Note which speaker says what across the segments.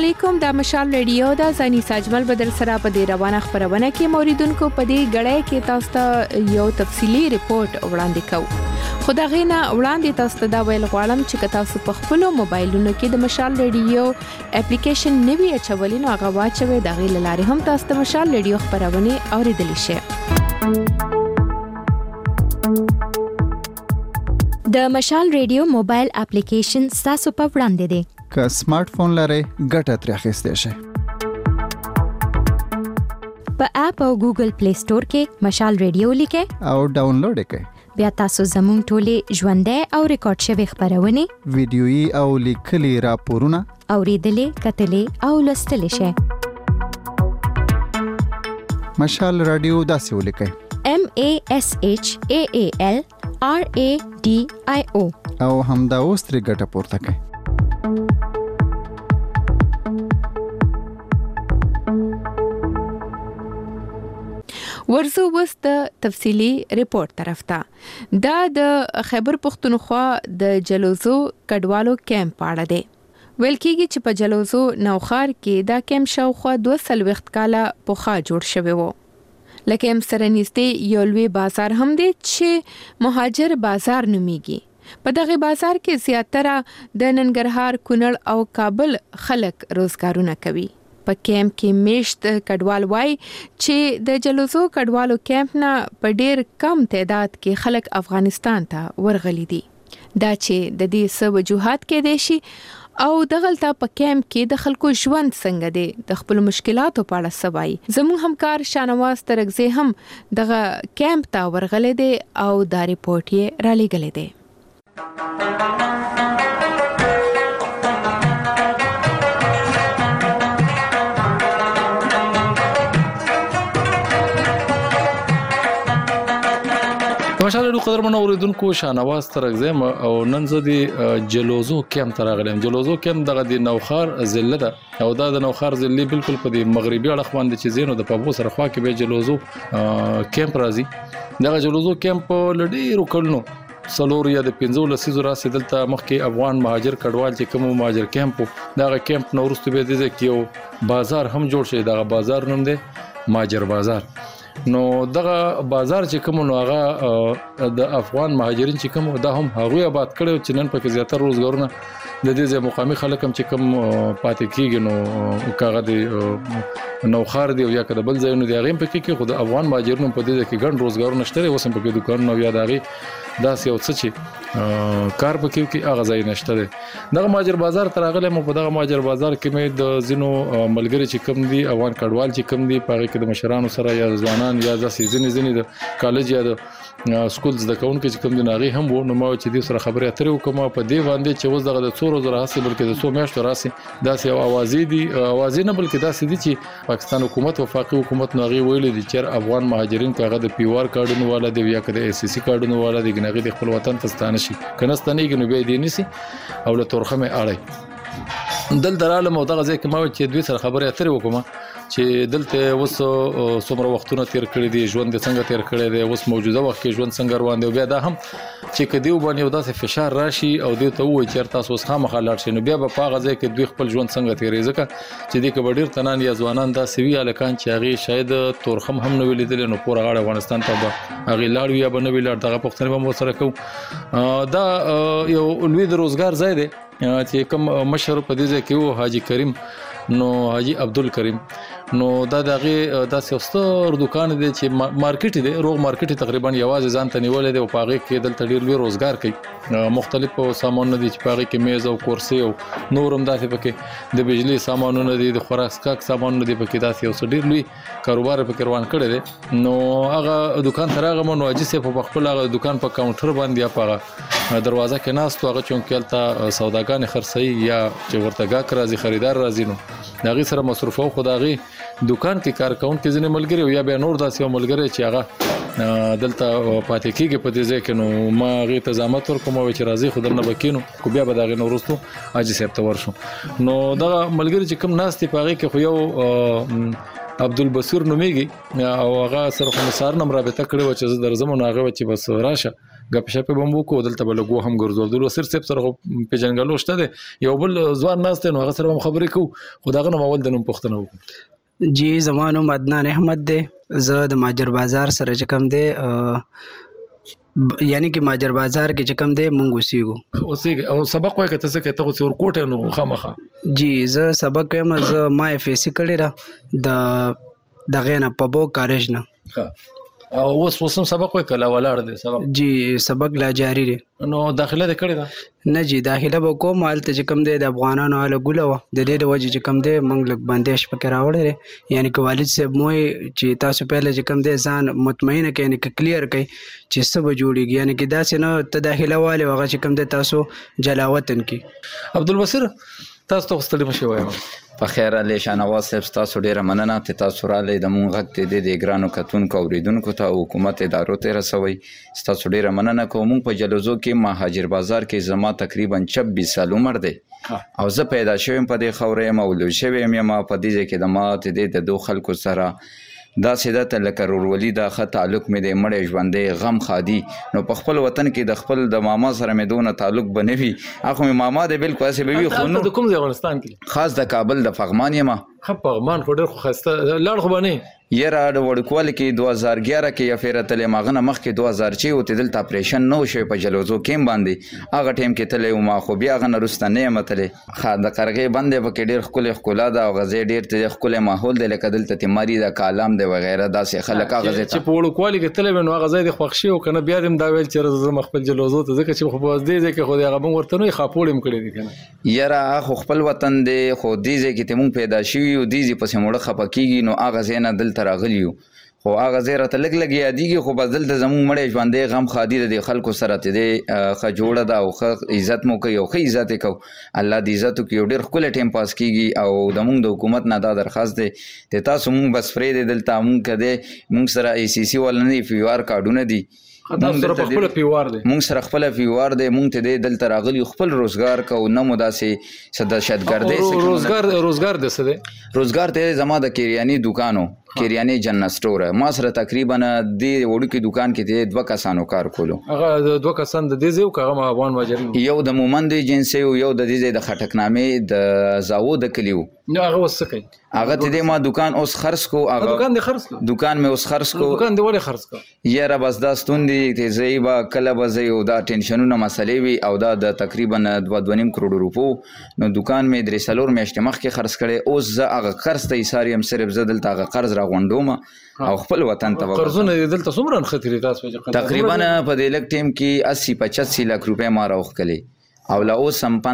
Speaker 1: علیکم، د مشال ریډیو د زنی ساجمل بدر سره په دې روانه خبرونه کې موریدونکو په دې غړې کې تاسو ته یو تفصیلی ریپورت وړاندې کوو. خو دا غینه وړاندې تاسو ته دا ویل غواړم چې تاسو په خپل موبایلونو کې د مشال ریډیو اپلیکیشن نوی اچولې نو هغه واچوي، د غیل لارې هم تاسو ته مشال ریډیو خبرونه اوریدلی شي.
Speaker 2: د مشال ریډیو موبایل اپلیکیشن تاسو په وړاندې دی.
Speaker 3: که سمارټ فون لرئ ګټه ترې اخیستی شئ.
Speaker 2: په اپ او ګوګل پلی سٹور کې مشال ریډیو لیکئ
Speaker 3: او ډاونلوډ کړئ.
Speaker 2: بیا تاسو زموږ ټولې ژوندۍ او ریکارډ شوی خبرونه،
Speaker 3: ویډیويي او لیکلي راپورونه
Speaker 2: اوریدلې، کتلې او لوستلې شئ.
Speaker 3: مشال رادیو داسې ولیکئ:
Speaker 2: MASHAAL RADIO
Speaker 3: او همدا اوس ترې ګټه پورته کړئ.
Speaker 1: ورزو وس د تفصیلی ریپورت طرف ته. دا د خیبر پختونخوا د جلوزو کډوالو کیمپ اړه دی. ویل کېږي چې په جلوزو نوخار کې دا کیمپ شاوخوا 200 کاله پخوا جوړ شوی وو. لکه هم سره نږدې یو لوی بازار هم دی چې مهاجر بازار نومیږي. په دغه بازار کې زیاتره د ننګرهار، کونړ او کابل خلک روزګارونه کوي. په کیمپ کې میشت کډوال وای چې د جلوزو کډوالو کیمپ نه په ډیر کم تعداد کې خلک افغانستان ته ورغلي دي. دا چې د دې څه وجوهات کې دي شي او دغلته په کیمپ کې د خلکو ژوند څنګه دی، د خپل مشکلاتو په اړه سوای. زموږ همکار شانواز ترغزی هم دغه کیمپ ته ورغلی دی او دا ریپورت یې را لېږلی دی.
Speaker 4: ماشاءالله قدرمن اوریدونکو، شانواز ترغزم او نن زه د جلوزو کیمپ ته راغلم. جلوزو کیمپ دغه د نوخار ضلع ده او دا د نوخار ضلع بالکل په د مغربي اړخ باندې چې زینو د پابو سره خوا کې به جلوزو کیمپ راځي. دغه جلوزو کیمپ لډیرو کلنو سلور یا د 15 لسیزو راسي دلته مخکې افغان مهاجر کډوال چې کوم مهاجر کیمپ دغه کیمپ نورسته به دي چې یو بازار هم جوړ شي. دغه بازار نوم دی مهاجر بازار. نو دغه بازار چې کوم نو هغه د افغان مهاجرین چې کوم دا هم هغه آباد کړو چې نن پکې زیاتره روزګارونه د دې ځای مقامي خلک هم چې کوم پاتې کیږي. نو کاغه د نوخار دی او یا کده بل ځای نو دی هغه پکې کې خود افغان مهاجرینو په دې کې ګڼ روزګارونه شته. اوس هم پکې دکانونه یا دغه داسې یو څه چې کار پکې کې هغه ځای نشته دی. دغه مهاجر بازار ترغله مو په دغه مهاجر بازار کې مې د زینو ملګری چې کوم دي افغان کډوال چې کوم دي په کې د مشرانو سره یا ځوانان یا د سیزنې د کالج یا د سکولز د کون کې کوم دي ناغي هم وو. نو ما چې دې سره خبرې اترې وکم په دې باندې چې وز دغه د څورو زره حاصل بلکې د 100 میاشتو راسي داسې یو اوازې دي اوازې نه بلکې داسې دي چې پاکستان حکومت وفاقي حکومت ناغي ویلي دي چې افغان مهاجرین کاغه د پیوار کارډونو والا دی یا کده SCC کارډونو والا دی ګناغي د خپل وطن ته ستانه شي کنهستانه کې نو به دي نسی او له تورخمه اړای دل دراله مو دغه ځکه ما چې دوی سره خبرې اترې وکم چې دلته وس څومره وختونه تیر کړی دي، ژوند څنګه تیر کړی دی، اوس موجوده وخت کې ژوند څنګه روان دی. بیا دا هم چې کدیو باندې داسې فشار راشي او دوی ته وایي چې تاسو اوس خامخا لاړ شئ، نو بیا په هغه ځای کې دوی خپل ژوند څنګه تیرې ځکه چې د کبډیر تنان یا ځوانان دا سوي الکان چې هغه شاید تورخم هم نه ویلیدل نو پور غاړه افغانستان ته هغه لاړ یا بنوي لاړ دغه پښتنه به مو سره کو. دا یو لوی د روزګار ځای دی چې کوم مشر په دې ځای کې وو حاجی کریم نو حاجی عبدالکریم. نو دا دغه داسې ستر دکان دی چې مارکیټ دی، روغ مارکیټ تقریبا یوازې ځان ته نیولې دی او پاغه کې دلته ډیر لوی روزګار کوي. مختلف سامانونه دي چې پاغه کې میز او کرسي او نورم داسې پکې د بجلی سامانونه دي، د خوراک سکاک سامانونه دي پکې داسې او ډیر لوی کاروبار پکې روان کړی دی. نو هغه دکان ته راغم نو اجي سه په خپل هغه دکان په کاونټر باندې یا په دروازه کې ناست هغه چونکل ته سوداګان خرڅي یا چې ورته گاک راځي خریدار راځي نو دغه سره مصرفو خدایي دکان کې کار کوون کې ځنه ملګری یا به نور داسې ملګری چې هغه دلته پاتې کېږي په دې ځای کې. نو ما غي تزامت ورکوم چې راځي خدای نه بکینو کو بیا به دغه نورستو اجي سپته ورشو. نو دغه ملګری چې کوم ناس ته پاږي کې خو یو عبدالبصیر نومیږي او هغه سره خو مسار نم رابطه کړې و چې زه درځم نو هغه چې بس راشه غپ شپ به مو کو دلته بل غو هم ګرځول وسر سپ سره په جنګلو شته دی یو بل ځوان ناست نو هغه سره خبرې کو خداغه نو مول د نوم پښتنه وکړه
Speaker 5: جی زمانو عدنان احمد دی زه د ماجر بازار سره چې کوم دی یعنی کې ماجر بازار کې چې کوم دی مونږ اوسېږو
Speaker 4: او سبق وای کته څه کته څور کوټه نو خامخه
Speaker 5: جی زه سبق یم زه ما اف سی کړی را د دغه نه په بو کالج نه
Speaker 4: او اوس سبق وای کله ولاړ دی سبق
Speaker 5: جی سبق لا جاری دی
Speaker 4: نو داخله د کړی دا
Speaker 5: نه جی داخله به کوم حالت چې کوم دی د افغانانو حاله ګوله و د دې د وجه چې کوم دی مونږ لږ بندش پکې راوړی یعنی که والد صاحب موي چې تاسو پهله چې کوم دی ځان مطمئنه کړئ یعنی که کلیر کړئ چې څه به جوړیږي یعنی که داسې نه ته داخله والی هغه چې کوم دی تاسو جلاوطن کې
Speaker 4: عبدالبصیر تاسو ته ستړي مشي وایم
Speaker 6: په خیر علي شاهنواز صاحب تاسو ډیره مننه ته تاسو را لید مونږ غږ د ګرانو کتونکو اوریدونکو ته حکومت ادارو ته رسوي تاسو ډیره مننه کوم مونږ په جلوزو کې مهاجر بازار کې زما تقریبا 26 سال عمر دی او زه پیدا شوم په دې خورې مولود شوم یم په دې کې د مات د دوه خلکو سره دا سیده ته لکه رورولي دا ښه تعلق مې د مړی ژوندې غم خادي نو په خپل وطن کې د خپل د ماما سره مې دونه تعلق به نه وي اخو مې ماما د بالکل هسې به وي خو نو
Speaker 4: د کوم ځای افغانستان کې
Speaker 6: خاص د کابل د پغمان یم
Speaker 4: پغمان خو ډېر خو ښایسته لاړ خو به نه
Speaker 6: یاره د وړوکوالي کې 2011 کې یا فیره تلې ماغه نه مخکې 2006 وتې دلته اپریشن نه وشوی په جلوزو کیم باندې هغه ټایم کې تللی وم خو بیا هغه نه وروسته نه یم تللی ښه د قرغې بند دی پکې ډېر ښکلی ښکلا ده او غزې ډېر ته ښکلی ماحول دی لکه دلته تیماري ده کالام دی وغیره داسې خلک هغه ځای ته
Speaker 4: چې په وړوکوالي کې تللی وې نو هغه ځای دې خوښ شي او که نه بیا دې هم دا ویل چې زه خپل جلوزو ته ځکه چې خو په دې ځای کې خو هغه موږ ورته نه خاپوړ هم کړی دی که نه
Speaker 6: یاره خو خپل وطن دی خو دې ځای کې ته مونږ پیدا شوي یو دې ځای پسې موړه خفه کېږي نو هغه ځای نه دلته راغلي یو خو هغه ځای راته لږ لږ یادېږي خو بس دلته زموږ مړی ژوندی غم خادي د دې خلکو سره ته دی ښه جوړه ده او ښه عزت مو کوي او ښه عزت یې کوو الله دې عزت وکړي یو ډېر ښکلی ټایم پاس کېږي او زموږ د حکومت نه دا درخواست دی چې تاسو مونږ بس پرېږدئ دلته مونږ که دی مونږ سره ای سی سی والا نه دي فیوار کارډونه دي مونږ سره خپل فیوار دی مونږ ته دی دلته راغلي خپل روزګار کوو نه مو داسې څه دهشتګردۍ
Speaker 4: روزګار د څه دی
Speaker 6: روزګار ته زما د کریاني دوکانو کریاني جنرال سټور ما سره تقریبا د وړوکي دوکان کې دی 2 کسانو کار کولو
Speaker 4: هغه 2 کسان د دې ځای او هغه افغان مهاجرین
Speaker 6: یو د مومند ایجنسي یو د دې ځای د خټکنامې د زاو د کلیو
Speaker 4: نو هغه اوس څه کوي
Speaker 6: هغه ته دې ما دوکان اوس خرڅ کو هغه
Speaker 4: دوکان دې خرڅ کو
Speaker 6: دوکان مې اوس خرڅ کو
Speaker 4: دوکان دې ولې خرڅ کو
Speaker 6: یاره بس دا ستوندې ته زی با کله به زی او دا ټینشنونه مسلې وي او دا د تقریبا 2.5 کروڑ روپو نو دوکان مې درې څلور میاشتې مخکې خرڅ کړی اوس زه هغه قرض ته ایسار یم صرف زه دلته هغه قرض راغونډوم او خپل وطن ته
Speaker 4: قرضونه دلته څومره نښتي تاسو
Speaker 6: تقریبا په دې لږ ټایم کې 80-85 لک روپۍ ما راوښکلې او لا اوس هم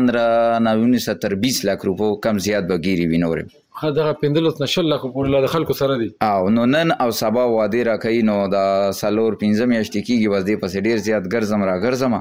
Speaker 6: 15-19-20 لک روپو کم زیات به ګیري وي نورې
Speaker 4: دغه 15 لک پورې د خلکو سره دي
Speaker 6: او نو نن او سبا وعدې راکوي نو د 4-5 میاشتې کېږي بس دې پسې ډېر زیات ګرځم را ګرځم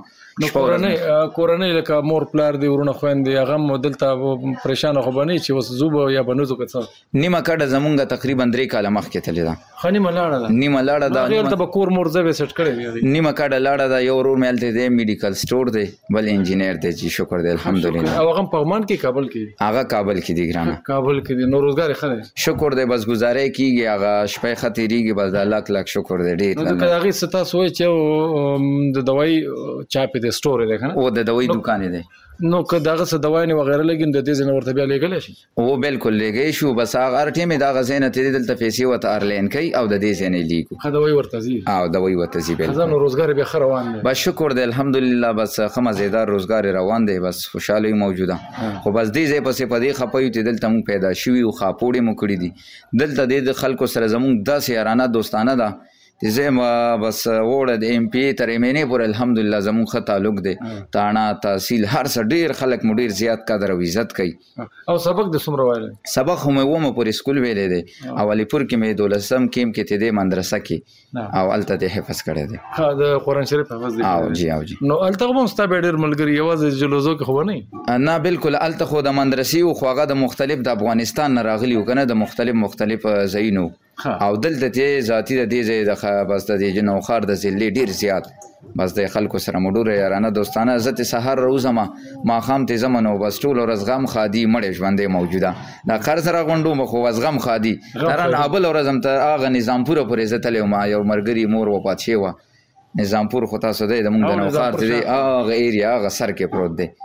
Speaker 4: نو کورنۍ لکه مور پلار دی ورونه خویندې هغه هم دلته پریشانه خو به نه چې اوس ځو به یا به نه ځو که څه
Speaker 6: نیمه کډه زمونږ تقریبا 3 کاله مخکې تللې ده
Speaker 4: ښه نیمه لاړه ده هلته به کور مور ځای به سیټ کړی دی
Speaker 6: نیمه کډه لاړه ده یو ورور مې هلته دی میډیکل سټور دی بل انجینر دی چې شکر دی الحمدلله
Speaker 4: او هغه هم پغمان کې کابل کې
Speaker 6: هغه کابل کې دی ګرانه
Speaker 4: کابل کې دی نو روزګار یې ښه دی
Speaker 6: شکر دی بس گزارې کېږي هغه شپې ښه تېرېږي بس د لاک شکر دی ډېر
Speaker 4: نو که هغې څه تاسو وایي چې د دوایي چاپې دی سټور دی که نه
Speaker 6: او د دوایي دوکان دی
Speaker 4: نو که دغه څه دوایانې وغیره لګي د دې ځای نه ورته بیا لیږلی شي
Speaker 6: او بالکل لیږی شو بس هغه هر ټایم یې دغه ځای نه تېري دلته پیسې ورته آرلاین کوي او د دې ځای نه یې لیږو
Speaker 4: ښه دوایي ورته ځي
Speaker 6: او دوایي ورته ځي بالکل
Speaker 4: نو روزګار بیا ښه روان دی
Speaker 6: بس شکر دی الحمدلله بس ښه مزېدار روزګار روان دی بس خوشحالي موجوده خو بس دې ځای پسې په دې خفه یو چې دلته مونږ پیدا شوي او خاپوړې مو کړي دي دلته دې د خلکو سره زمونږ داسې یارانه دوستانه ده چې زه بس وړه د ایم پی تر ایم این اے پورې الحمدلله زمونږ ښه تعلق دی تاڼه تحصیل هر څه ډېر خلک مو ډېر زیات قدر او عزت کوي
Speaker 4: او سبق د څومره ویلی
Speaker 6: سبق خو مې اومه پورې سکول ویلی دی او علیپور کې مې 12 کیم کې ته دی مدرسه کې او هلته دې حفظ کړی دی
Speaker 4: د قرآن شریف حفظ دی
Speaker 6: او جی
Speaker 4: نو هلته خو هم ستا بیا ډېر ملګري یوازې جلوزو کې خو به
Speaker 6: نه بالکل هلته خو د مدرسې و خو هغه د مختلف د افغانستان نه راغلي و که نه د مختلف ځایونو او دلته ته ذاتی د دې ځای د بس د نوخار د ضلع ډیر زیات بس د خلکو سره مډوره یارانه دوستانه عزت سحر روزما ما خام ته زمنو بس ټول ورځ غم خادي مړ ژوندې موجوده دا کار سره غونډو مخو وز غم خادي تران ابل ورځم ته اغه نظامپور پورې زتلې ما یو مرګري مور و پات شي و نظامپور خو تاسو د موږ د نوخار ته اغه ایریا اغه سر کې پروت دی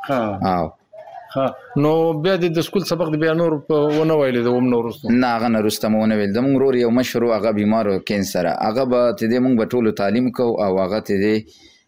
Speaker 4: نو بیا د سکول سبق د بیا نور ونه ویل د وم نور رستم
Speaker 6: نه هغه نه رستم ونه ویل د مونږ رور یو مشهور هغه بیمارو کینسر هغه به ته د مونږ په ټولو تعلیم کو او هغه ته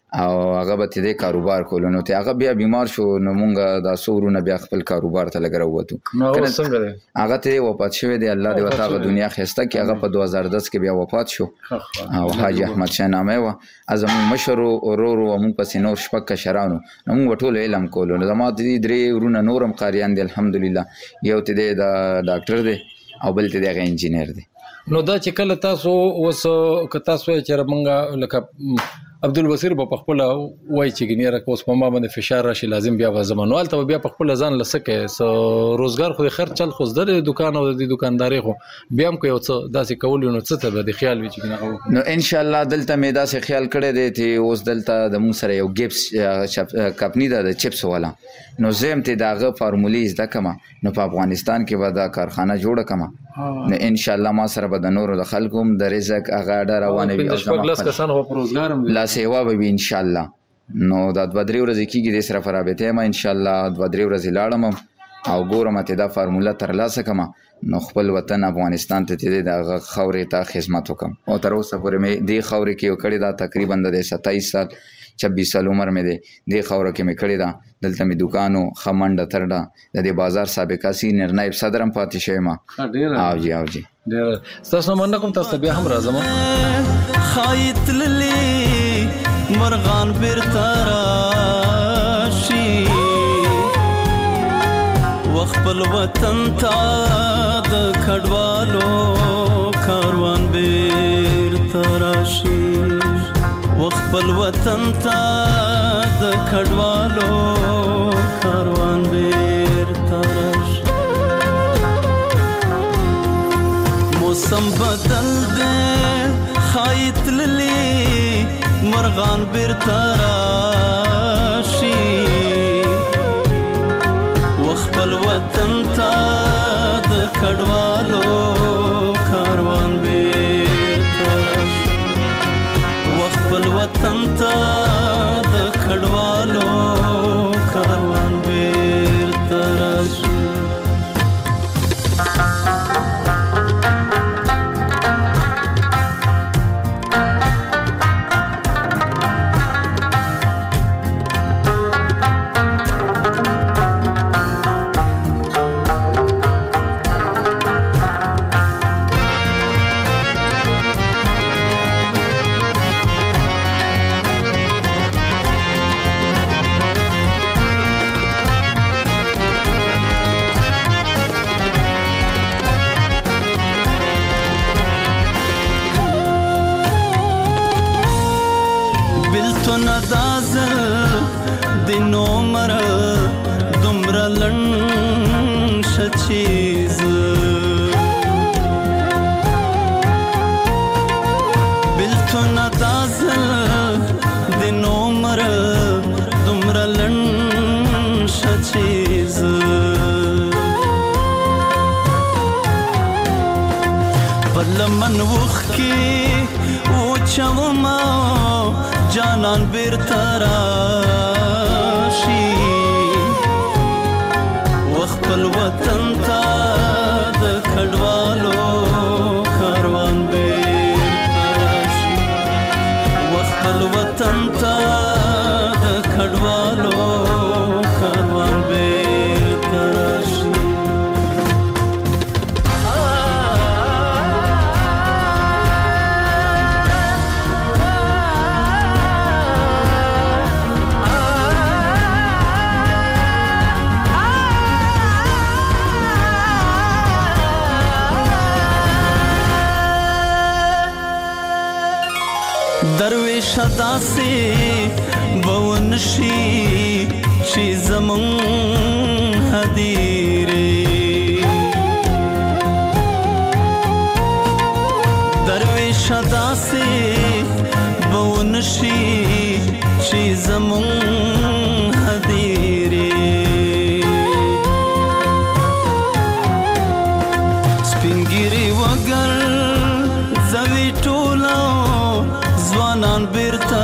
Speaker 6: د کاروبار کولو نو ته هغه بیا بیمار شو نو مونږ د سورونه بیا خپل کاروبار ته لګرو وته
Speaker 4: څنګه دی
Speaker 6: هغه ته وفات شوی دی الله دې وتعالى دنیا خسته کې هغه په 2010 کې بیا وفات شو او حاجی احمد شاه نامه و ازم مشهور اورور او مونږ پسې نور شپک شرانو نو مونږ ټول علم کولو نو زما دې درې ورونه نورم قاریان دي الحمدلله یو ته د ډاکټر دی او بل ته د انجینر دی
Speaker 4: نو دا چې کله تاسو اوس که تاسو چې مونږ لکه عبدالبصیر په خپل وای چې ګنیره کوس په ما باندې فشار راشي لازم بیا زمانوال ته بیا په خپل ځان لسکه روزګار خو خیر چل خو زده دکان او د دکانداري خو بیا هم کو یو څه داسې کول نو څه ته د خیال وی چې
Speaker 6: نو ان شاء الله دلته مې داسې خیال کړی دی چې اوس دلته د مون سره یو ګیپس کمپنی ده د چپس والا نو زم ته داغه فارمولې زده کما نو په افغانستان کې به دا کارخانه جوړه کما نو ان شاء الله ما سره به د نورو د خلکو د رزق هغه ډیر روانه وي او
Speaker 4: خپل کسان هو روزګار
Speaker 6: لا سیوا به ان شاء الله نو د 2-3 ورځې کېږي د سره فرابته ما ان شاء الله 2-3 ورځې لاړم او ګورم ته دا فارموله تر لاسه کما نو خپل وطن افغانستان ته د خورې ته خدمت وکم او تر اوسه پورې مې د خورې کې وکړی دا تقریبا د 27 سال 26 سال عمر مې دی د خورو کې مې کړی دا دلته مې دکانو خمنډ ترډا د دې بازار سابقه سینیئر نائب صدرم پاتې شوی ما او جی
Speaker 4: ډیر تاسو مننه کوم تاسو بیا هم راځم
Speaker 7: خایت للی مرغان برتراشي وخپل وطن ته د کډوالو کاروان برتراشي وخپل وطن ته د کډوالو کاروان برتراشي موسم بدل دے خایت للی مرغان برتراشي وخپل وطن ته د کډوالو کاروان برتراشي وخپل وطن ته د کډوالو کاروان برتراشي چیز بلتو ندازل دین عمر دمر لنش چیز پرلمن وخی اوچو ما جانان برتراشی وخپل وطن تا د کډوالو کاروان برتراشي وخپل وطن تا د کډوالو کاروان برتراشي درویش داسې بونشي چې زمون هدیره درویشه داسې به ونشي چې زمونږ هدیرې سپین ږیري وګر زوی ټوله ځوانان بیرته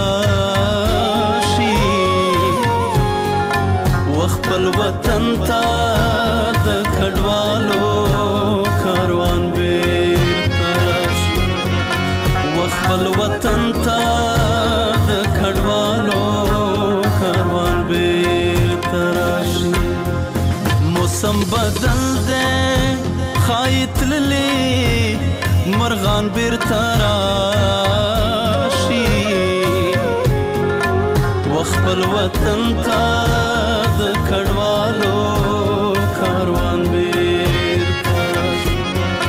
Speaker 7: راشي وخپل وطن ته د کډوالو کاروان بیرته راشي وخپل وطن ته د کډوالو کاروان بیرته راشي موسم بدل دی ښایي تللي مرغان بیرته راشي وخپل وطن ته د کډوالو کاروان بیرته راشي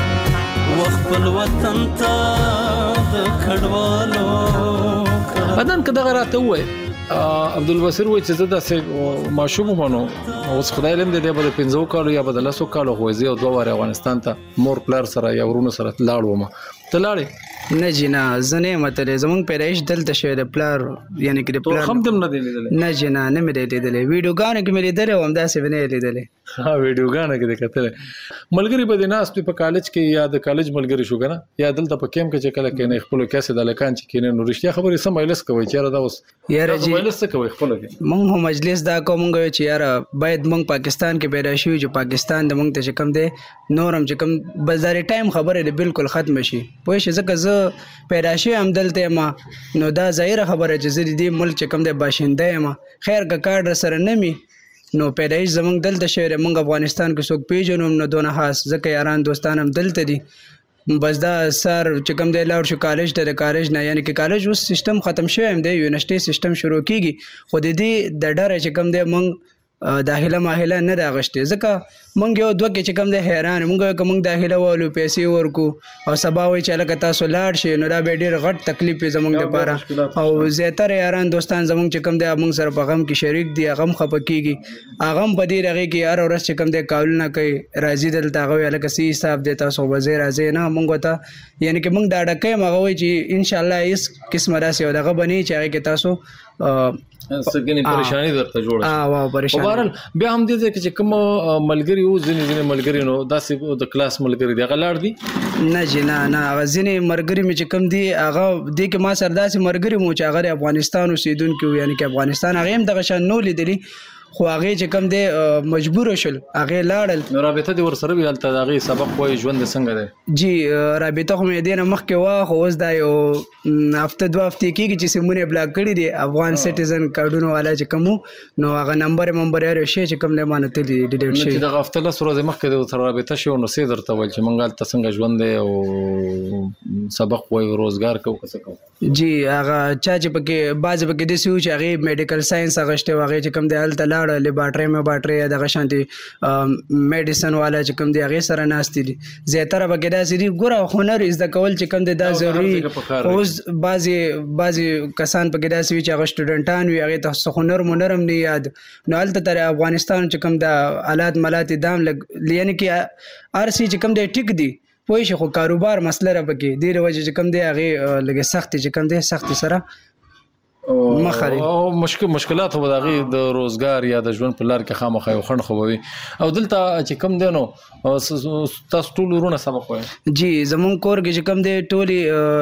Speaker 7: وخپل وطن ته د کډوالو
Speaker 4: بدن که دغه راته ووایي عبدالبصیر وایي چې زه داسې ماشوم ومنو اوس خدای علم دی به د 15 کالو یا به د 10 کالو خو زه 2 واره افغانستان ته مور پلار سره یا ورونو سره لاړ وم ته لاړې
Speaker 5: نه جی نه زه نه یم تللی زموږ پیدایش دلته شوی د پلار یعنې که د پلار
Speaker 4: هم دم نه دی لیدلی
Speaker 5: نه جی نه مې دی لیدلی ویډیوګانو کې مې لیدلی او همداسې مې نه یې لیدلی
Speaker 4: ویډیوګانو کې دی کتلی ملګري به دې ناست وي په کالج کې یا د کالج ملګري شو که نه یا دلته په کیمپ کې چې کله کښېنئ خپلو کې هسې د هلکان چې کښېنئ نو رښتیا خبرې څه مجلس کوئ چې یاره دا اوس
Speaker 5: یاره جی
Speaker 4: مجلس څه کوئ خپلو کې
Speaker 5: مونږ هم مجلس دا کوو مونږ وایو چې یاره باید مونږ پاکستان کې پیدا شوي چې پاکستان د مونږ ته چې کوم دی نور هم چې کوم بس دا ټایم خبره دی بالکل ختمه شي پوه شې ځکه زه پیدا شوی هم دلته یم نو دا ظاهره خبره چې زه د دې ملک چې کوم دی باشنده یم خیر که کار سره نه مي نو پیدایش زمونږ دلته شوی دی مونږ افغانستان کې څوک پیژنو هم نه دونه خاص ځکه یاران دوستان هم دلته دي بس دا سر چې کوم دی لاړ شو کالج ته د کالج نه یعنې که کالج اوس سیستم ختم شوی هم دی یونیورسټي سیستم شروع کیږي خو د دې د ډره چې کوم دی مونږ داخله ماهله نه د اغشتې ځکه مونږ یو دوه کې چې کوم دی حیران مونږ که مونږ داخله والو پیسې ورکو او سبا وایي چې هلکه تاسو لاړ شئ نو دا به ډېر غټ تکلیف وي زموږ دپاره او زیاتره یاران دوستان زموږ چې کوم دی مونږ سره په غم کې شریک دي هغه هم خفه کېږي هغه هم په دې هغې کې هره ورځ چې کوم دی کالونه کوي راځي دلته هغه وایي هلکه څه حساب دی تاسو به ځئ راځئ نه مونږ ورته یعنې که مونږ ډاډه کویم هغه وایي چې انشاءالله هېڅ قسمه داسې یو دغه به نه وي چې هغې کې تاسو
Speaker 4: سګنې پریشانی درته جوړه شي
Speaker 5: پریشانی
Speaker 4: بهرحال بیا هم دې ځای کې چې کوم ملګري وو ځینې ملګري نو داسې د کلاس ملګري دي هغه لاړ دي
Speaker 5: نه جی نه هغه ځینې ملګري مې چې کوم دي هغه دې کې ما سره داسې ملګري مو چې هغه د افغانستان اوسېدونکي وو یعنې که افغانستان هغې هم دغه شان نو لیدلي خو هغې چې کوم دی مجبوره شل هغې لاړل
Speaker 4: نو رابطه دې ورسره وي هلته د هغې سبق وایي ژوند دې څنګه دی
Speaker 5: جی رابطه خو مې دې نه مخکې وه خو اوس دا یو هفته 2 هفتې کېږي چې سیمونه یې بلاک کړي دي افغان سټیزن کارډونه والا چې کوم نو هغه نمبر هر یو شی چې کوم دی ما نه تلي ډیلیټ شوي
Speaker 4: چې دغه هفته 10 ورځې مخکې د ورسره رابطه شوې نو څه درته ویل چې موږ هلته څنګه ژوند دی او سبق وایو روزګار کوو که څه کوو
Speaker 5: جی هغه چا چې پکې بعضې پکې داسې وو چې هغې میډیکل ساینس اغوښتی و هغې چې کوم دی هلته لاړه لیبارټرۍ یا دغه شانتې میډیسن والا چې کوم دی هغې سره ناستې دي زیاتره پکې داسې دي ګوره هنر زده کول چې کوم دی دا ضروري اوس بعضې کسان پکې داسې وي چې هغه سټوډنټان وي هغې ته څه هنر منر هم نه یاد نو هلته تر افغانستان چې کوم دا آلات ملات دام لږ یعنې کې هر څه چې کوم دی ټیک دي پوه شي خو کاروبار مسله را پکې دې د وجې چې کوم دی هغې لږې سختې چې کوم دی سختې سره مخ لري
Speaker 4: او مشکلات خو د هغې د روزګار یا د ژوند په لار کې خامخا یو خنډ خو به وي او دلته چې کوم دی نو تاسو ټول ورونه سبق وایي
Speaker 5: جی زمونږ کور کې چې کوم دی ټولې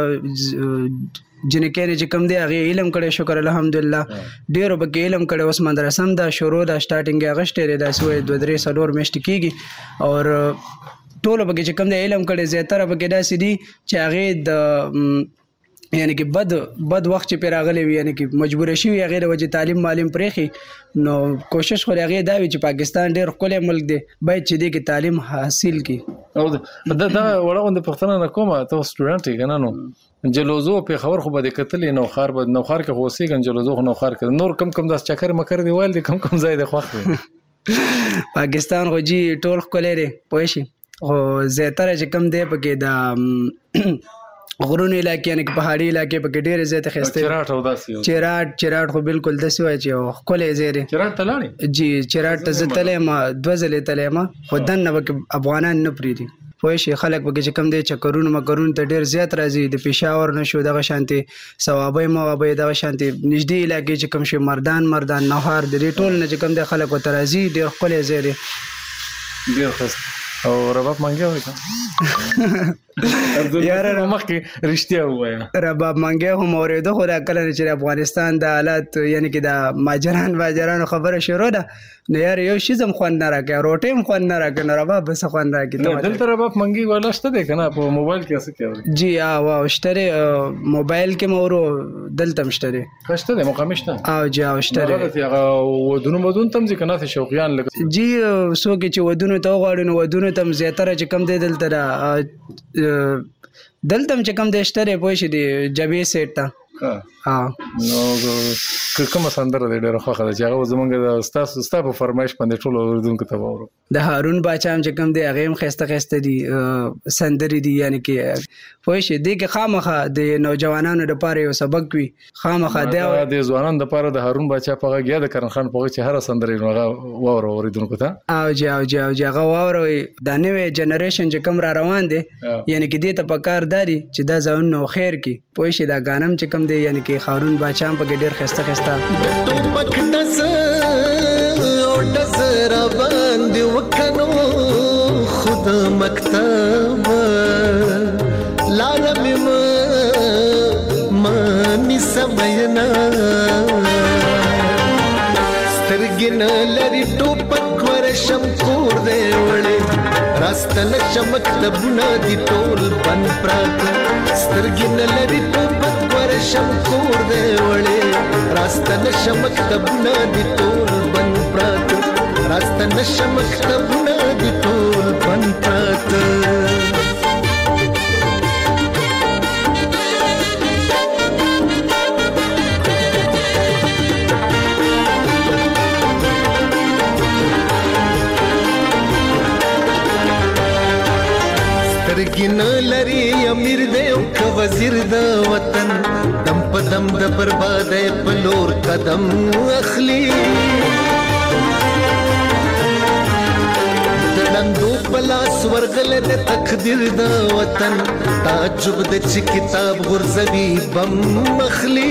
Speaker 5: جنکانې چې کوم دی هغې علم کړی شکر الحمدلله ډېرو پکې علم کړی اوس مدرسه هم ده شروع ده سټارټینګ یې اغوښتی دی داسې وایي 2 3 4 میاشتې کېږي او ټولو پکې چې کوم دی علم کړی زیاتره پکې داسې دي چې هغې د یعنی کې بد وخت چې پې راغلی وي یعنی کې مجبوره شوي هغې د وجې تعلیم معلم پرېښي نو کوشش خو د هغې دا وي چې پاکستان ډېر ښکلی ملک دی باید چې دې کې تعلیم حاصل کړي
Speaker 4: او دا وړه غوندې پوښتنه نه کومه ته سټوډنټ یې که نه نو جلوزو پېښور خو به دې کتلې نوښار کې خو اوسېږم جلوزو خو نوښار کې نور کم داسې چکر مکر دی ویل دی کم ځای دی خوښ دی
Speaker 5: پاکستان خو جي ټول ښکلی دی پوه شي خو زیاتره چې کم دی پکې د غرونو علاقې یعنې که پهاړي علاقې پکې ډېرې زیاتې ښایسته چراټ خو بالکل داسې وایي چې یو ښکلی ځای دی
Speaker 4: چراټ ته لاړې
Speaker 5: جی چراټ ته زه تلی یم 2 ځلې تلی یم خو دننه پکې افغانان نه پرېږدي پوه شي خلک پکې چې کوم دی چکرونو ته ډېر زیات راځي د پېښور نه شو دغه شانتې صوابۍ موابۍ دغه شانتې نږدې علاقې چې کوم شي مردان نوهار د دې ټول نه چې کوم دی خلک ورته راځي ډېر ښکلی ځای دی
Speaker 4: ډېر ښه او رباب منګی وایي یاره مخکې رښتیا ووایه
Speaker 5: رباب منګی هم اورېده خو دا کله چې د افغانستان د حالات یعنې کې د ماجرانو خبره شروع ده نو یاره یو شیز هم خوند نه راکوي روټۍ هم خوند نه راکوي نو رباب به څه خوند راکوي
Speaker 4: دلته رباب منګی والا شته دی که نه په موبایل کې هسې کې
Speaker 5: جی او شته دی موبایل کې مې اورو دلته هم شته دی
Speaker 4: شته دی مقامي شته
Speaker 5: او جی او شته دی
Speaker 4: هغه ودونو ته هم ځي که نه شوقیان لږ
Speaker 5: جی څوک چې ودونو ته وغواړي نو ودونو ته هم زیاتره چې کوم دی دلته هم چې کوم دی شته دی پوه شي دی جبې سیټ ته
Speaker 4: نو کومه سندره دی ډېره خوښه ده چې هغه زمونږ ستا په فرمایش باندې ټولو اورېدونکو ته واورو
Speaker 5: د هارون باچا هم چې کوم دی هغې هم ښایسته دي سندرې دي یعنې کې پوه شي دې کې خامخا د نوجوانانو دپاره یو سبق وي خامخا د
Speaker 4: ځوانانو دپاره د هارون باچا په غږ یا د کرن خان په غږ چې هره سندرې نو هغه واورو اورېدونکو ته
Speaker 5: او جی هغه واوروئ دا نوی جنریشن چې کوم را روان دی یعنې کې دې ته پکار دا دي چې دا ځایونه خیر کړي پوه شي دا ګانم چې کوم دی یعنې کې هارون باچا هم پکې ډېر ښایسته
Speaker 7: ټوپک ډز او ډز را باندې وکنو خود مکتب لاره مې مانی سمینا سترګې نه لري ټوپک ورشم کور دی وړې راسته نشم مکتبونه دي ټول بند پراته سترګې نه لري ټوپک ورشم کور دی وړې راسته نشم مکتبونه دي ټول بند پراته راسته نشم مکتبونه دي ټول بند پراته سترګې نه لري امیر دی او که وزیر د وطن دم په دم د بربادۍ په لور قدم اخلي د ړندو په لاس ورغلی د تقدیر د وطن تعجب د چې کتاب غورځوي بم اخلي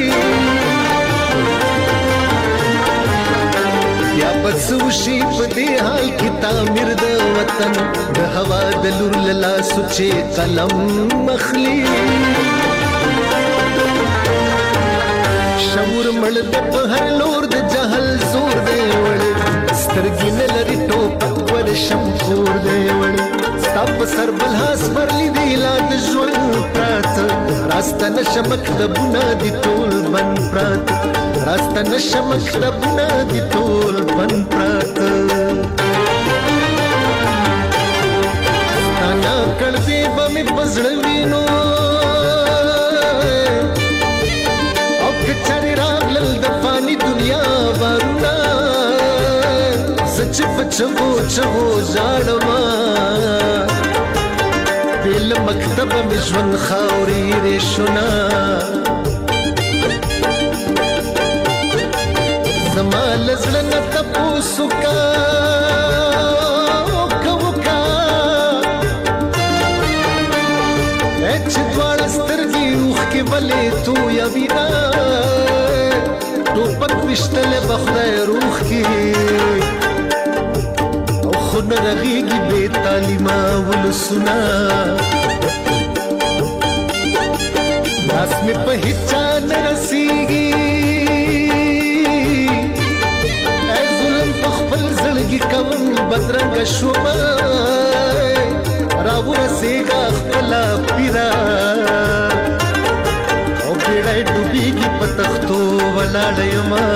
Speaker 7: یا بس وشي په دې حال کې تعمیر د وطن د هوا د لور له لاسو چې قلم اخلي شعور مړ د په هر لور د جهل زور دی وړې سترګې نه لري ټوپک ورشم کور دی وړې ستا په سر بل هاس برلی دی لا د ژوند پراته راسته نشه مکتبونه دي ټول بند پراته راسته نشه مکتبونه دي ټول بند پراته ستا ناکړ دی به مې په زړه وینو او که چارې راغلل د فاني دنیا بارونه زه چې په چغو ژاړمه بې له مکتبه مې ژوند خاورې ریشونه زما له زړه نه تپوس وکړه چې دواړه سترګې اوښکې بلې تویوینه ټوپک ویشتلی به خدای روح کې او خو نه رغېږي بې تعلیمه ولسونه لاس مې په هېڅ چا نه رسېږي ای ظلم په خپل زړګي کوم بدرنګه شومه راورسېږه خپله پیره او بیړی ډوبېږي په تختو ولاړه یمه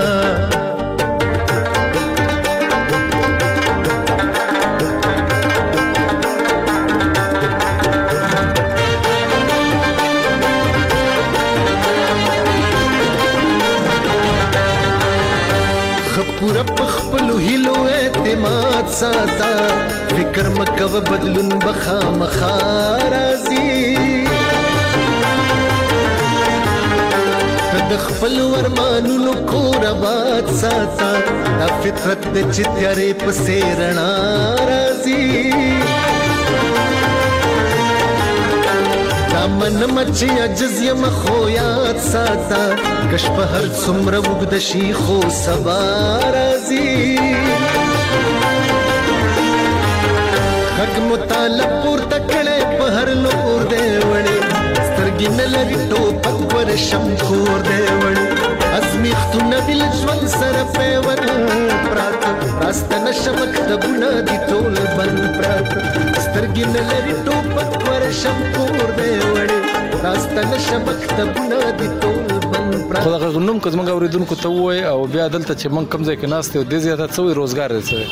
Speaker 7: پورا په خپلو هیلو اعتماد ساته فکر مه کوه بدلون به خامخا راځي ته د خپلو ارمانونو کور آباد ساته دا فطرت دی چې تیارې پسې رڼا راځي من مچ عجز یم خو یاد ساته کش په هر څومره وګد شي خو سبا راځي حق مطالب پورته کړي په هر لور دی وړي سترګې نه لري ټوپک ورشم کور دی وړي ازمیختونه بل ژوند سره پیوند پراته راسته نشه مکتبونه دي ټول بند پراته سترګې نه لري ټوپک ورشم کور دی وړي راسته نشه مکتبونه دي ټول بند پراته
Speaker 4: خو دغه نوم که زموږ اورېدونکو ته ووایي او بیا دلته چې موږ کوم ځای کې ناست یو دې زیاته څه وایي روزګار دی څه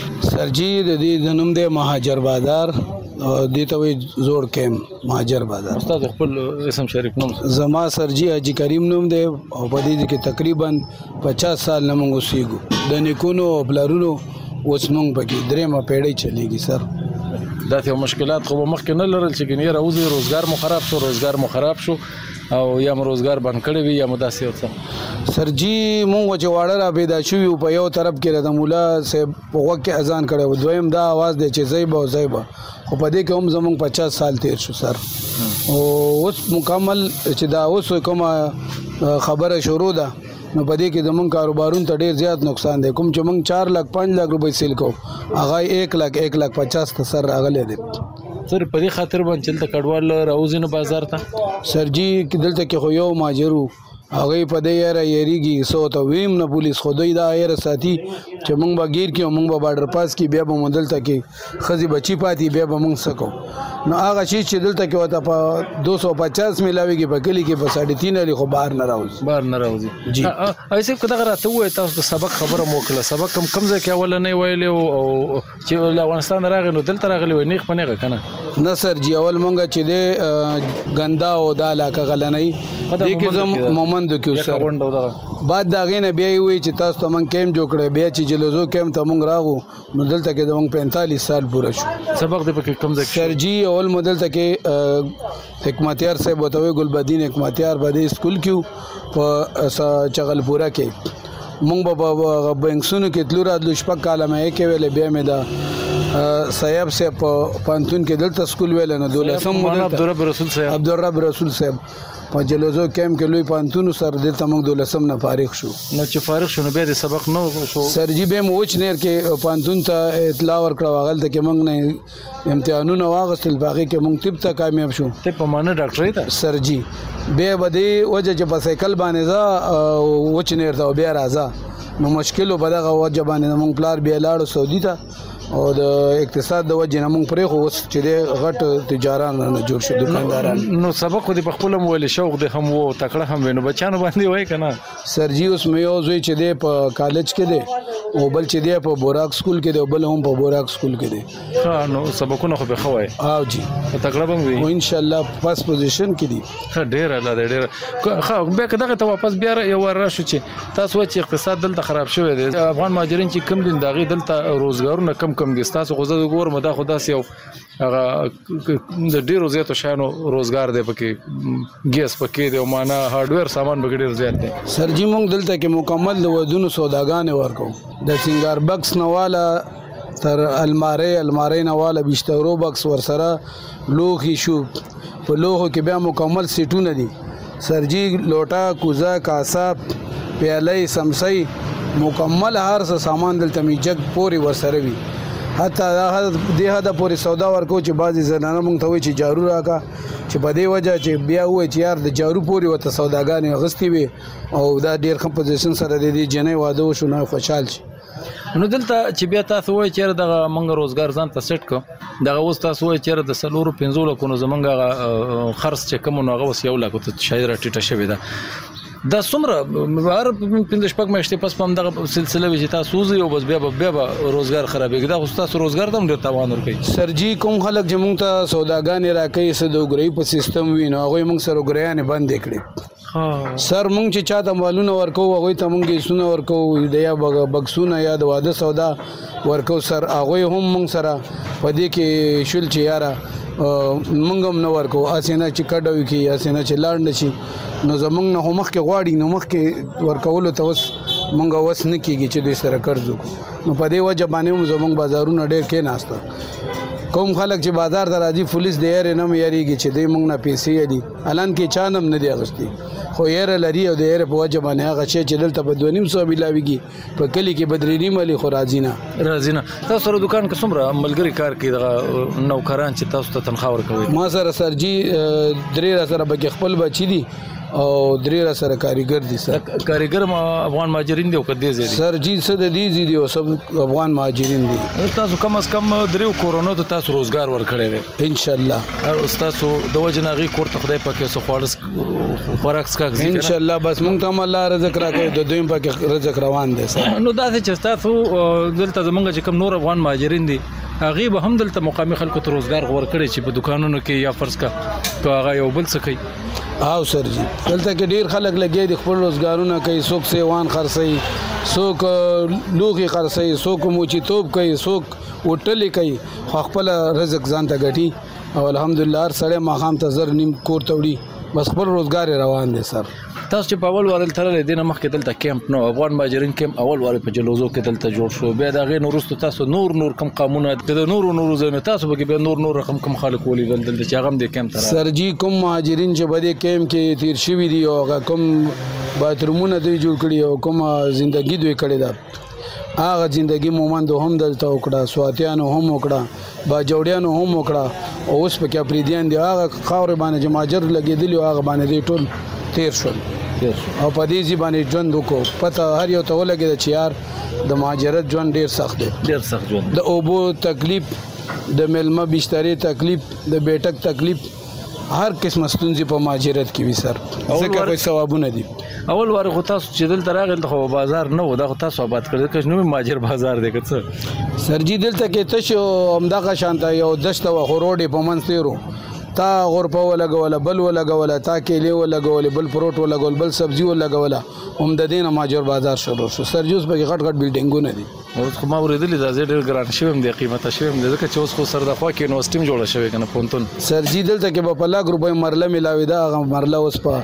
Speaker 5: سرجی د دې د نوم دی مهاجر بازار او دې ته وایي زوړ کیمپ مهاجر بازار
Speaker 4: استاد خپل اسم شریف نوم
Speaker 5: زما سرجی حاجی کریم نوم دی او په دې کې تقریبا 50 سال نه موږ اوسېږو د نیکونو او پلارونو اوس موږ پکې درېمه پیړۍ چلېږي سر
Speaker 4: دا ته مشکلات خو مخکې نه لرل چې ګنې راوځي روزګار مو خراب شو او یا مو روزګار بند کړی وي یا مو داسې یو څه
Speaker 5: سرجی مونږ چې واړه را پیدا شوي وو په یو طرف کې د مولا صاحب په غوږ کې اذان کړی و دویم دا आवाज دی چې زیبه خو په دې کې هم زمونږ 50 سال تیر شو سر او اوس مکمل چې دا اوس کومه خبره شروع ده نو په دې کې زمونږ کاروبارونو ته ډیر زیات نقصان دی کوم چې مونږ 4 لک 5 لک روپۍ سیل کو هغه 1 لک 50 ته سر راغلی دی
Speaker 4: سر په دې خاطر باندې چې دلته کډوال راوځي نه بازار ته
Speaker 5: سرجی دلته کې خو یو ماجرو هغه په دې یاره یریږي سو ته ویم نه پولیس خدای دا یاره ساتي چې مونږ به گیر کې مونږ به بارډر پاس کې بیا به مدلته کې خزي بچی پاتې بیا به مونږ سکو نو هغه شی چې دلته کې وته په 250 ملاويږي په کلی کې په 3.5 لري خو بهر نه راوځي
Speaker 4: جی ایسه کدا راته وای تاسو سبق خبره موکله سبق کم ځای کې اول نه ویل او چې افغانستان راغلی نو دلته راغلی و نه خپنه کنه
Speaker 5: نه سر جی اول مونږ چې د ګندا او د علاقه غلنۍ دې کې زم مومند کې سر بعد دا غینه بیا وی چې تاسو ته مونږ کیم جوړ کړی بیا چې جلوزو کیم ته مونږ راغو نو دلته کې زمونږ 45 سال پوره شو
Speaker 4: سبق دې پکې کم ځای
Speaker 5: سر جی اول مدل ته کې حکمتیار صاحب وتوي ګلبدین حکمتیار باندې سکول کې په چغلپورا کې مونږ په بنکسونو کې تلو راتلو شپږ کاله مې کې ویلې بیا مې دا صاحب سے پانتون کې دلته سکول ویل نه دولسم عبدالرب رسول صاحب په جلوزو کیمپ کې لوی پانتون سر دلته موږ دولسم نه فارغ شو
Speaker 4: نو چې فارغ شو نو بیا د سبق نو شو
Speaker 5: سر جی به موچ نیر کې پانتون ته اطلاع ورکړه واغل ته کې موږ نه امتحانونه واغستل باقي کې موږ طب ته کامیاب شو
Speaker 4: ته په مانه ډاکټرې ته
Speaker 5: سر جی به بده وجه چې په سایکل باندې ځه وچ نیر ته بیا راځه نو مشکل وبدغه وجه باندې موږ پلار بیا لاړو سعودي ته او د اقتصاد د وجه نه موږ پرې خو اوس چې د غټ تجاران نه جوړ شو دکانداران
Speaker 4: نو سبق خو د خپل مول شوق د هم وو تکړه هم وینو بچانو باندې وای کنه
Speaker 5: سر جی اوس مې یو زوی چې د په کالج کې دی او بل چې دی په بوراک سکول کې دی او بل هم په بوراک سکول کې دی
Speaker 4: ها نو سبقونه خو به خوای
Speaker 5: او جی
Speaker 4: تکړه به وي
Speaker 5: او ان شاء الله فرست پوزیشن کې دی
Speaker 4: ها ډیر الله ډیر خو به کداغه ته واپس بیا یو راشو چې تاسو چې اقتصاد دلته خراب شوی دی افغان مهاجرین چې کم دین داغي دلته روزګارونه کم دی تاسو غوځو ګورم دا خدا سي او هغه د ډیرو زیاتو شانو روزګار دی پکې ګیس پکې دی او معنا هارډویر سامان پکې ډیر زیات دی
Speaker 5: سر جی مونږ دلته کې مکمل د ودونو سوداګانې ورکو د سنگار بکس نواله تر الماری نواله بشتورو بکس ورسره لوخي شو په لوخو کې بیا مکمل سیټونه دي سر جی لوټا کوزه کاسه پیاله سمسي مکمل هر څه سامان دلته می جګ پوری ورسره وي حتی دغه د پوری سودا ورکو چې بعضی زنانه مونږ ته وي چې جارو راکا چې په دې وجه چې بیا وای چې یار د جارو پوری وته سوداګانې غستی وي او دا ډیر کمپوزیشن سره د دې جنې واده وشو نه خوشحال شي
Speaker 4: نو دلته چې بیا تاسو وای چې دغه مونږ روزګار ځان ته سیټ کو دغه اوس تاسو وای چې د سلورو 15 لکو نو زمونږ خرڅ چې کوم نو هغه وس یو لکو ته شاید راټیټه شوی ده دا څومره هر 15 شپږ میاشتې پس په دغه سلسله وی چې تاسو زه یو بس بیا روزګار خرابېږي دا خو تاسو روزګار دم ډیر تاوان ورکوي
Speaker 5: سر جی کوم خلک چې مونږ ته سوداګانې راکوي څه د وګړي په سیستم وي نو هغوی مونږ سره وګړیانې بندې کړي سر مونږ چې چاته مالونه ورکو هغوی ته مونږ یې ورکو د یا بکسونه یا د واده سودا ورکو سر هغوی هم مونږ سره په دې کې شول چې یاره مونږ هم نه ورکو اسې نه چې کډه وکړي اسې نه چې لاړ نه شي نو زمونږ نه خو مخکې غواړي نو مخکې ورکولو ته اوس مونږ وس نه کېږي چې دوی سره قرض وکړو نو په دې وجه باندې هم زمونږ بازارونه ډېر کېناسته کوم خلک چې بازار ته راځي پولیس د یارې نه یریږي چې دوی موږ نه پیسې دي الان کې چا نه دی اغوستي خو یاره لري او د یاره په وجه باندې هغه شی چې دلته په 2.5 ملاویږي په کلي کې بدرېني ملي خو راځي نه
Speaker 4: تاسو سره دکان کې څومره ملګري کار کوي دغه نوکران چې تاسو ته تنخواه ورکوي؟
Speaker 5: ما سره سرجي 3 سره به خپل بچی دي او 3 سره کاریګر دي سر.
Speaker 4: کاریګر افغان مهاجرین دي او کدي زی دي
Speaker 5: سرجي څه د دې زی دي او سب افغان مهاجرین دي.
Speaker 4: تاسو کم از کم 3 کورونو ته تاسو روزګار ورکړی دی
Speaker 5: ان شاء الله.
Speaker 4: او تاسو د وجناغي کورته خدای پاک سو خوراک سکاږي
Speaker 5: ان شاء الله. بس مونږ ته الله رزق راکړي د دویم پاک رزق روان دي سر.
Speaker 4: نو دا چې تاسو دلته زمونږ چې کوم نور افغان مهاجرین دي هغه به هم دلته مقامي خلکو ته روزګار ورکړي چې په دکانونو کې یا فرض کا هغه یو بل څه کوي.
Speaker 5: او سرجي دلته کې ډیر خلک لګي د خپل روزګارونه کوي، څوک سیوان خرڅي، څوک لوخي خرڅي، څوک موچي توپ کوي، څوک هوټل کوي، خپل رزق ځان ته ګټي او الحمدلله هر سړی ماخام ته زر نیم کور ته وړي بس خپل روزګار روان دي سر.
Speaker 4: تاسو چې په اول وارل ترلې دینه مخکې دلته کیمپ نو افغان مهاجرین کیمپ اول وارل په جلوزو کې دلته جوړ شو، بیا دا غي نورستو تاسو نور کم قانونه د نور زنه تاسو به به نور رقم کم خلک ولې دلته چې هغه د کیمپ تر
Speaker 5: سرجي کوم مهاجرین چې بده کیمپ کې تیر شوی دي او کوم باترومونه دوی جوړ کړي او کوم ژوندۍ دوی کړي دا هغه ژوندۍ مومند هم دلته وکړه، سواتیانو هم وکړه، با جوړیانو هم وکړه او اوس په کې پریديان دي هغه خاور باندې چې ماجر لګیدلی هغه باندې ټول تیر شول او په دې ځبانې ژوند وکړو. پته هر یو ته ولګید چې یار د مهاجرت ژوند ډیر سخت دی، د اوبو تکلیف، د ملمه بشتري تکلیف، د بیٹک تکلیف، هر قسم ستونزې په مهاجرت کې وي سر. ځکه کوئی ثوابونه دي.
Speaker 4: اول واره خو تاسو چې دلته راغل خو بازار نه و، دا خو تاسو آباد کړل که نو مهاجر بازار دی که څه
Speaker 5: سرجي دلته کې تاسو همدغه شانته یو دشته و خو روډې په منځ تیرو تا غرپه ولګوله بل ولګوله تا کېلې ولګولې بل پروت ولګول بل سبزي ولګوله هم د دې نه مهاجر بازار شروع شو. سرجوس په غټ بلډینګونه دي.
Speaker 4: اوس خو ما ورېدلې دا ډېر ګران شوی هم دی، قیمته شوی هم دی ځکه چې اوس خو سر د خوا کې یونیورسټي هم جوړه شوې که نه پوهنتون.
Speaker 5: سرجي دلته کې به په لاک روپۍ مرله ملاوي ده، هغه مرله اوس په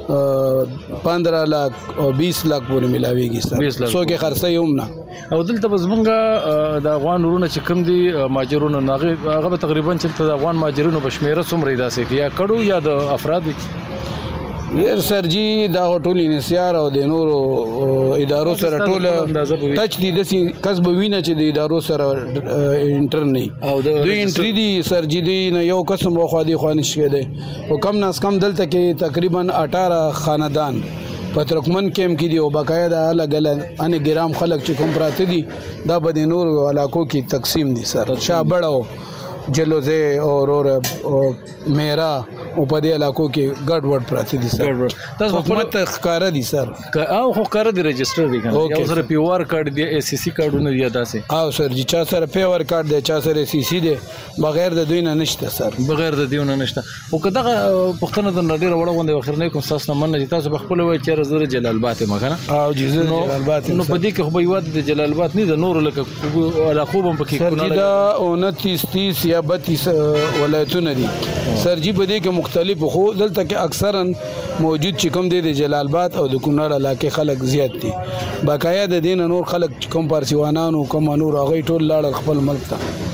Speaker 5: 15 लाख او 20 लाख پورې ملاويږي سر. څوک یې خرڅي هم نه.
Speaker 4: او دلته به زمونږ د افغان ورونه چې کوم دي مهاجرونو هغه به تقریبا چې د افغان مهاجرونو په شمیره څومره داسې یا کډو یا د افراد
Speaker 5: ډېر سرجي دا ټول انسیار او د نورو ادارو سره ټول ټچ دي داسې کس به وینه چې د ادارو سره انټر نه او دوی انټری دي سرجي دي نه یو قسم خو دي خو نشي دی او کم ناس کم دلته کې تقریبا 18 خاندان په ترکمن کیمپ کې دي او باقاعده الګ الګ ان ګرام خلک چې کوم پراته دي دا به د نور علاقو کې تقسیم دي سر. شابړو جلوزه او میرا او په دې علاقو کې ګډ وډ پراته دي سر. تاسو حکومت ښکارا دي سر
Speaker 4: او خو ښکارا دي رجستر دي کنه یو سره پی آر کارت دی ای سی سی کارتونه دی داسې
Speaker 5: او سر چې چا سره پی آر کارت دی چا سره سی سی دی بغیر د دوی نه نشته سر.
Speaker 4: بغیر د دوی نه نشته. او کداغه پښتنه د نړۍ وړه غونډه وخرنه کوم تاسو نه مننه چې تاسو په خپل وای چې زره جلال آباد ما کنه
Speaker 5: او جزیره جلال آباد
Speaker 4: نو په دې کې خو به یواد د جلال آباد نه د نور لکه علاقو هم پکې
Speaker 5: کونه دا 29 30 یا 32 ولایتونه دي سرجي په دې کې مختلف خو دلته کې اکثرا موجود چې کوم دی د جلال آباد او د کونړ علاقې خلک زیات دي. باقاعده دین نور خلک کوم پارسیوانانو کوم نور هغه ټول لاړ خپل ملک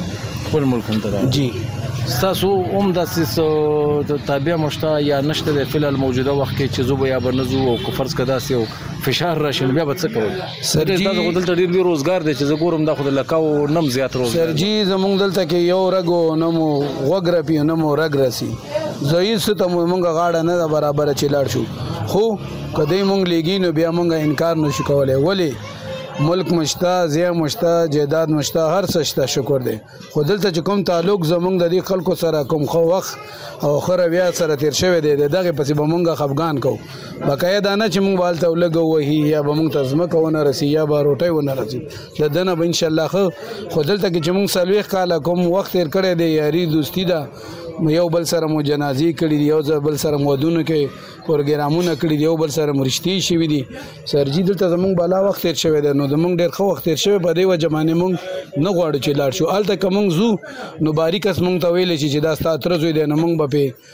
Speaker 5: ته جی.
Speaker 4: تاسو هم د تابع مشته یا نشته د فعل موجوده وخت کې چې زوب یا بنزو او فرض کدا سي او فشار راشي بیا به څه کوي سرجي تاسو دلته ډیر روزګار دي چې زه ګورم دا خو د لکاو نم زیات روزګار
Speaker 5: سرجي زمونږ دلته کې یو رګو نمو وګرپی نمو رګ راسي زوی ست مونږه غاړه نه برابر چې لاړ شو خو کدی مونږ لګینو بیا مونږه انکار نشو کولای ولی ملک مشتا زیا مشتا جیداد مشتا هر څه شته شکر دی. خو دلته چې کوم تعلق زمونږ د دې خلکو سره کوم خو وخت او خره بیا سره تیر شوی دی دغه پسې به مونږه خفغان کو باقاعده نه چې مونږ بالته ولګو وهي یا به مونږ تزمه کوونه رسی یا به روټي ونه رسی د دنه به ان شاء الله خو دلته کې چې مونږ سلويخ کاله کوم وخت تیر کړی دی یاري دوستی دا یو بل سره مو جنازي کړي دي یو بل سره مودونه کې پروګرامونه کړي دي یو بل سره مرشتي شوی دي سرجي دلته زمونږ بالا وخت تیر شوی دی نو زمونږ ډېر خو وخت تیر شوی په دې وجه باندې مونږ نه غواړو چې لاړ شو الته کوم زو نو باریکس مونږ ته ویل چې دا ستاسو ترځوي دی نو مونږ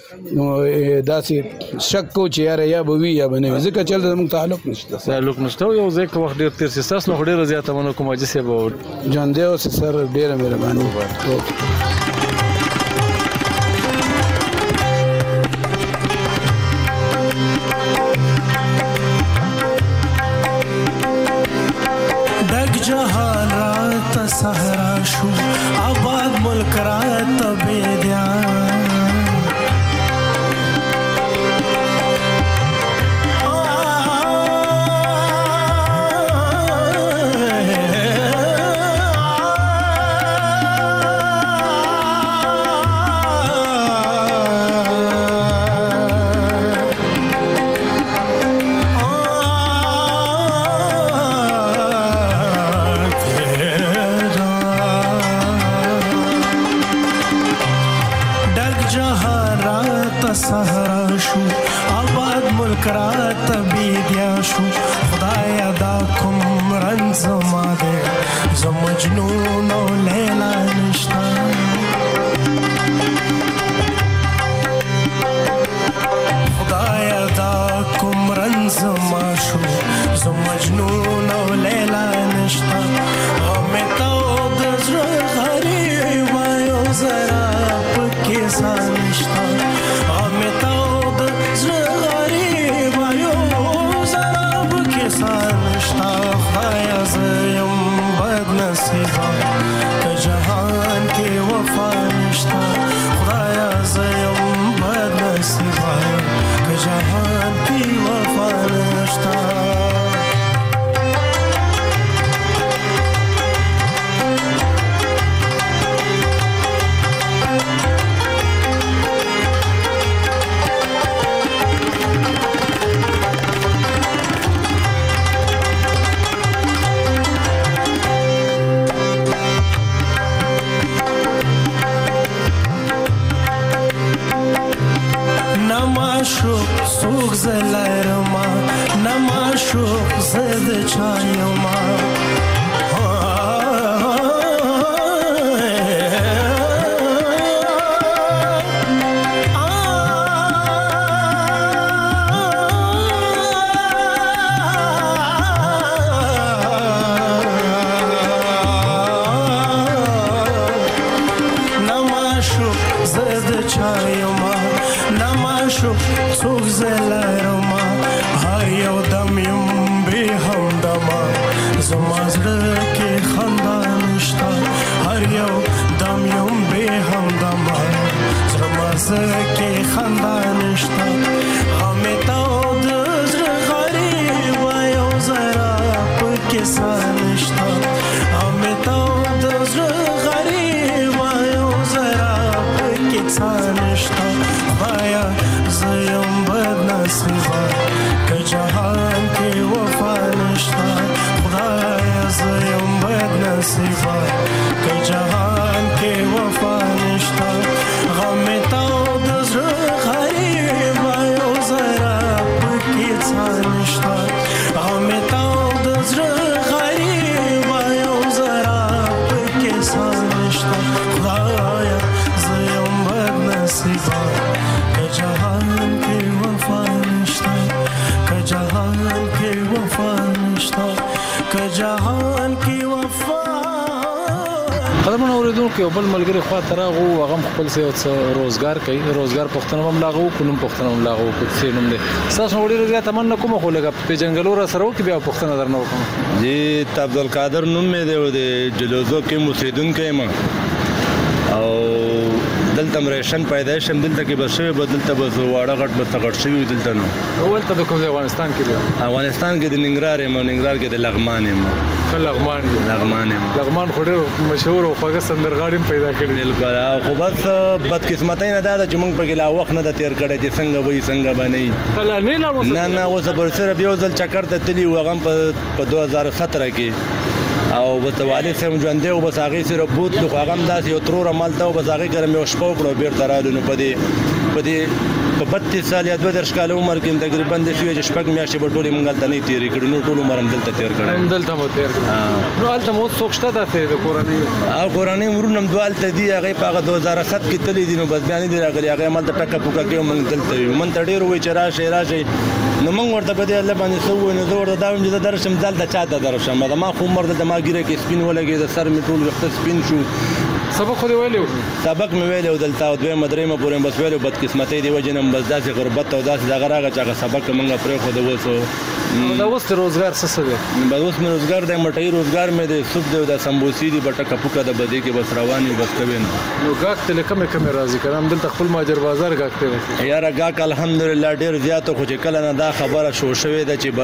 Speaker 5: به داسې شک کو چې یاره یا به وي یا به نه وي ځکه چې زمونږ تعلق نشته
Speaker 4: یو ځکه وخت ډېر تیر سي تاسو ډېر زیاته منو کوم چې سه به
Speaker 5: جان دی او سر ډېر مهرباني
Speaker 8: پکرات بیدیا شو خدایا دا کوم رنز ما دے زه مجنون او لیلا نشتا خدایا دا کوم رنز ما شو زه مجنون او لیلا نشتا غمتا او د زړه غریب یو زرا پکې سان نشتا غمتا او د زړه غریب یو زرا پکې سان نشتا خدایا زه یم بد نصیبه که جهان کې وفا نشتا خدایا زه یم بد نصیبه که جهان کې وفا نشتا سوق زلایرما نما شوق زد چایما نما شوق زد چایما نما شوق څوک زلایرما هر یو دم یم به همدما زما زړه کې خندا نشته هر یو دم یم به همدما زما زړه کې خندا نشته همتا د زړه غریب یو زرا پکې سان نشته همتا د زړه غریب یو زرا پکې سان نشته وایا زیم بد نصیبه که جهان کې وفا نشتا خدایا زیم بد نصیبه که جهان کې وفا نشتا غمتا د زړه غریب یو زرا پکې څه نشتا غمتا د زړه غریب یو زرا پکې څه نشتا خدایا زیم بد نصیبه جهان کې وفا نشتا که جهان کې وفا نشتا که جهان کې وفا
Speaker 4: قدمونه اوریدونکو یو بل ملګری خوا ته راغو هغه خپل څه روزګار کوي روزګار پښتنه هم لاغو کوم پښتنه هم لاغو څه نوم دی تاسو وړي زیات تمنا کوم خو لګه په جنگلو را سره کې بیا پښتنه درنه وکم
Speaker 9: جی عبدالقادر نوم مې دی د جلوزو کې مسیدونکو ما او دلته مریشن پیدا شم دلته کې بسوي بدلته بس واړه غټ بس غټ شوی دلته نو
Speaker 4: اول ته کوم افغانستان کې دی
Speaker 9: افغانستان کې د ننګرهار یم ننګرهار کې د لغمان یم
Speaker 4: لغمان خو ډېر مشهور او خوږه سندرغاړي پیدا کړی
Speaker 9: بالکل خو بس بدقسمتۍ نه ده چې موږ په لا وخت نه د تیر کړی چې څنګه وای څنګه باندې نه اوس پر سره بیا ځل چکر ته تلی وغم په 2017 کې او وتوالي سم ژوند دی او بس هغه سره بوت خو هغه داس یو ترور مالته او بس هغه ګرم یو شپه کړو بیرته رالو نو په 32 سال یا 2 کال عمر کې تقریبا د شوی شپږ میاشتې په ټولې مونږ ته نه تیرې کړو نو ټول عمر هم دلته تیر کړو
Speaker 4: دلته مو تیر کړو نو هلته مو څوکشته ده د
Speaker 9: کورنۍ ورونو دوالته دی هغه په 2007 کې تللی دي نو بس بیان دي راغلي هغه مالته ټکه پوکا کې مونږ دلته یو من ته ډیر وای چې راشي نو مونږ ورته په دې الله باندې سوو نو زه ورته دا ویم چې درشم دلته چاته درشم ما خو عمر د ما ګیره کې سپین ولګي د سر می ټول وخت سپین شو
Speaker 4: سبق خو دی ویلو
Speaker 9: سبق مې ویلو دلته دوی مدرې مې پورې بس ویلو بدقسمتۍ دی وجنم بس داسې غربت او داسې دغه راغی چې سبق مونږ پرې خو د وسو
Speaker 4: دا اوس روزګار څه دی
Speaker 9: بس اوس مې روزګار دی مټۍ روزګار مې دی سوپ دی د سمبوسي دی بټه کپوکا د بدې کې بس رواني بس کوي
Speaker 4: نو ګاک ته کمه کمه راځي کړم دلته خپل ماجر بازار ګاک ته
Speaker 9: یاره ګاک الحمدلله ډیر زیات خو چې کله نه دا خبره شو شوې ده چې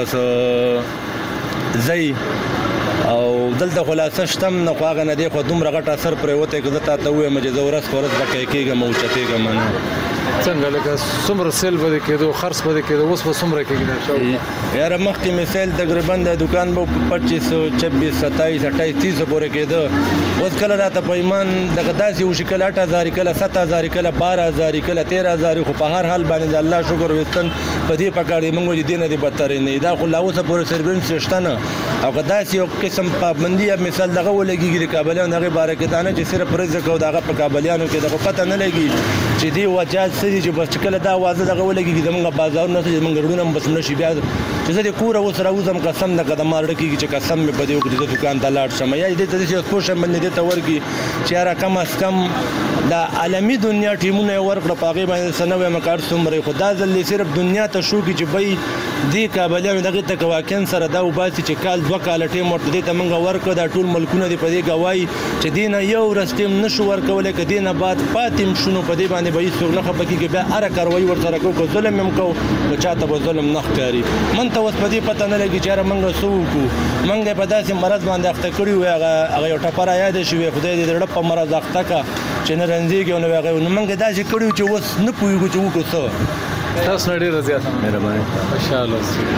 Speaker 9: بس زئی او دلته خلاصه شتم نه خو هغه نه دی خو دومره غټ اثر پرې وته که زه تا ته ووایم چې زه ورځ په ورځ به کېږم او چتېږم نه
Speaker 4: څنګه لکه څومره سیل به کېدو خرڅ به کېدو اوس به څومره کېږي دا شو
Speaker 9: یاره مخکې مې سیل تقریبا د دکان به 2500 26 27 28 30 پورې کېده اوس کله راته په ایمان دغه داسې وشي کله 8000 کله 7000 کله 12000 کله 13000 خو په هر حال باندې د الله شکر وستن په دې پکاړې موږ دې نه دي بدتر نه دا خو لا اوسه پورې سروینس شته نه او که داسې یو قسم پابندي مثال دغه ولګي د کابلیان هغه باره کې دانه چې صرف رزق او دغه په کابلیانو کې دغه پته نه لګي چې دی وجات سړي چې بس کله دا وازه دغه ولګي زمونږ بازار نه چې زمونږ ګړونه بس نشي بیا چې زه د کور اوس راوځم قسم نه قدم راکېږي چې قسم مې په دې وکړي چې دکان ته لاړ شم یا دې ته چې کوشش باندې دې ته ورګي چې را کم اس کم دا عالمي دنیا ټیمونه ورکړه پاګې باندې سنوي مکار څومره خدا ځلې صرف دنیا ته شو کې چې بې دې کابلیانو دغه ته کواکن سره دا وباسي چې کال 2 کال ټیم ورته دې ته موږ ورکړه دا ټول ملکونه دې په دې گواہی چې دینه یو رستم نشو ورکولې ک دینه بعد پاتم شنو په دې باندې به هیڅ نه خپکی کې بیا اره کاروي ورته کو ظلم هم کو نو چاته به ظلم نه ښکاری من ته اوس په دې پته نه لګي چې موږ سوکو موږ په داسې مرض باندې اخته کړی و هغه یو ټپره یاد شي خدای دې رډ په مرض اخته کا چې نه رنځيږي نو هغه موږ داسې کړیو چې اوس نه پوهیږو چې وکړو څه
Speaker 4: تاسو نه ډیر زیات مهرباني ماشاءالله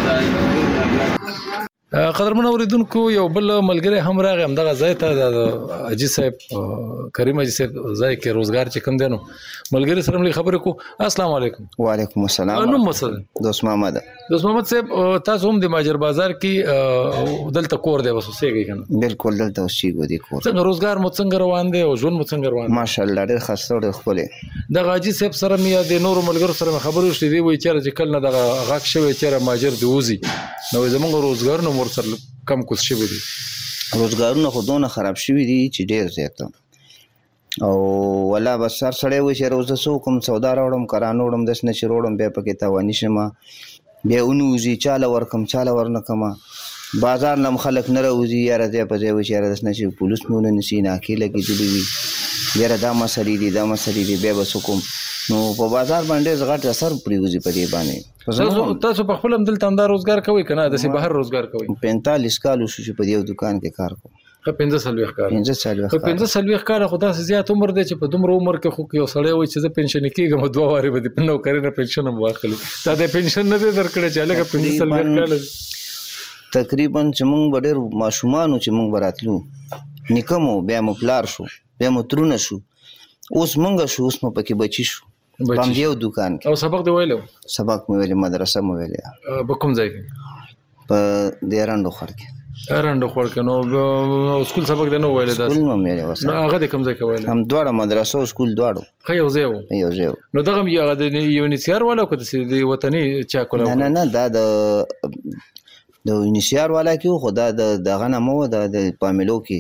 Speaker 4: قدرمن اوریدونکو یو بل ملګری هم راغی هم دغه ځای ته د اجي صاحب کریم اجي صاحب ځای کې روزګار چې کم دینو ملګری سره ملي خبرې کو السلام علیکم
Speaker 10: وعلیکم السلام
Speaker 4: نو مسله
Speaker 10: دوست محمد
Speaker 4: صاحب تاسو هم د ماجر بازار کې دلته کور دی وسوسېږي کنه
Speaker 10: بالکل دلته اوسېږو دی کور
Speaker 4: څنګه روزګار مو څنګه روان دی او ژوند مو څنګه روان دی
Speaker 10: ماشاءالله ډېر خسته ډېر خپلې
Speaker 4: د اجي صاحب سره مې د نورو ملګرو سره خبرې وشلې دی وایي چې کله نه دغه غاک شوی چې ماجر دی وزي نو زموږ روزګار نو ور سره کم کوس شوی دي
Speaker 10: روزګارونه خو دونه خراب شوی دي چې ډېر زیات او ولا بس سر سړی وي چې روزه سو کوم سودا راوړم کرانو وړم داس نه چروړم بیا پکې تاوانی شمه بیا اونوزي چاله ورکم چاله ورنکما بازار نم خلک نه راوځي یا راځي په ځای وي چې داس نه چې پولیس مونږ نه سي نه کې لګي دي یاره دا مسلې دي بیا وسوم نو په بازار باندې زغټ اثر پریوزي په دې باندې
Speaker 4: تاسو په خپل دلته اندار روزګار کوي کنه د سي بهر روزګار کوي
Speaker 10: 45 کال شو چې په دې دکان کې کار کوم
Speaker 4: 15 کال خدا سي زیات عمر دی چې په دومره عمر کې خو یو سړی وي چې زه پنشن کېږم 2 واره به په نو کاري نه پنشن هم واخلي دا د پنشن نه درکړي چې لکه 15 کال
Speaker 10: تقریبا چې موږ ډېر ماشومان چې موږ براتلو نکمو بیا مو پلار شو بیا مو ترونه شو اوس موږ شو اوس مو پکې بچی شو په یو دکان کې
Speaker 4: او سبق دی ویلو
Speaker 10: سبق مې ویلې مدرسه مې ویلې
Speaker 4: په کوم ځای کې
Speaker 10: په دیرانډو خور کې
Speaker 4: نو سکول سبق دی نو ویلې دا
Speaker 10: سکول مې ویلې
Speaker 4: نو هغه د کوم ځای کې ویلې
Speaker 10: هم دواړه مدرسه او سکول دواړو
Speaker 4: یو ځای نو دغه یو د یونیسيار والا کو د وطني چا کوله
Speaker 10: نه دا د یونیسيار والا کې خدا دغه نامو د پاملو کې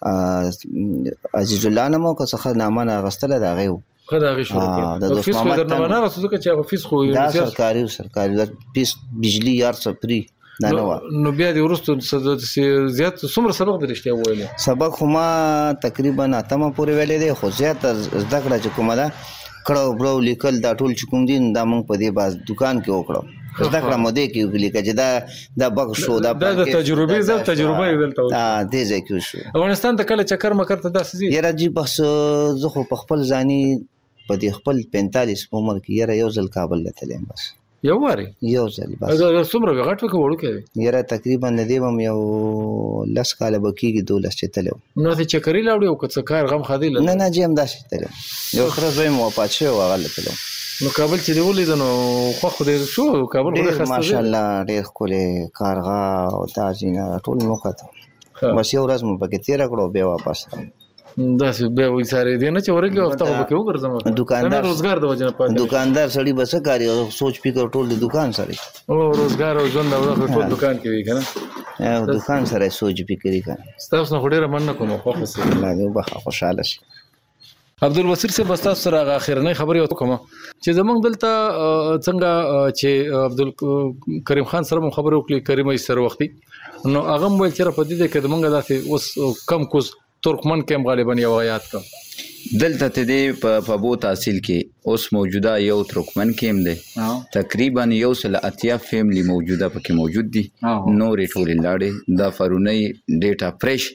Speaker 10: عزیز الله نامو که څه نامه غستله دا غيو
Speaker 4: خدای شروع کړ فیس خو درنه نه رسوځه چې فیس خو
Speaker 10: دا سرکاري فیس بجلی یار سپری
Speaker 4: نو بیا د ورستو زیات څومره سبق درشته ویل
Speaker 10: سبق ما تقریبا اتمه پورې ویلې دی خو زیات زده کړه چې کومه دا کړه برو لیکل دا ټول چې کوم دین دا مونږ په دې باز دکان کې وکړو زده کړه مو دې کې لیکل چې دا بغ شو دا
Speaker 4: د تجربه دلته
Speaker 10: دې ځای کې شو
Speaker 4: افغانستان ته کله چکر مکر ته داسې
Speaker 10: یاره جی بس زه خو په خپل ځاني په دې خپل 45 عمر کې یاره یو ځل کابل لتلم بس
Speaker 4: یو واره
Speaker 10: یو ځل بس
Speaker 4: څومره غټ وکړ وړو کې
Speaker 10: یاره تقریبا د دې بم یو لس کاله بکیږي 12 چتلو
Speaker 4: نو ته چکرې لاړې او کڅ کار غم خادي
Speaker 10: نه جیم داسې تلو یو خره زوی مو پاتشه او غل تلو
Speaker 4: نو کابل چې دی ولید نو خو دې شو کابل ډېر خسته
Speaker 10: ماشاءالله ډېر کوله کارغه او تازینه ټول نو کته بس یو ورځ مو پکې تیر کړو بیا واپس
Speaker 4: دا څه به وې ساري دي نه چې ورګي وخت به کې وګرځم
Speaker 10: دکاندار
Speaker 4: روزګار د وجنه پاتې
Speaker 10: دکاندار سړي بس کاری او سوچ فکر ټول د دکان سره
Speaker 4: او روزګار او ژوند او ټول دکان کې وی کنه
Speaker 10: او دکان سره سوچ فکر کنه
Speaker 4: تاسو نه ډېر مننه کوم خو خو
Speaker 10: الله دې وبخ خوشاله شي
Speaker 4: عبدالبصیر سے بس تاسو سره اخرنۍ خبرې وکم چې زمونږ دلته څنګه چې عبدالکریم خان سره خبرې وکړي کریم سره وختي نو هغه مول چې په دې کې زمونږ داسې اوس کم کوز ترکمن کې غالبا یو آیات کا
Speaker 6: دلته ته دی په بو تحصیل کې اوس موجوده یو ترکمن کې هم دی تقریبا یو سل اتیا فیملی موجوده پکې موجود دي نورې ټولې لاړې دا فرونی ډیټا فرش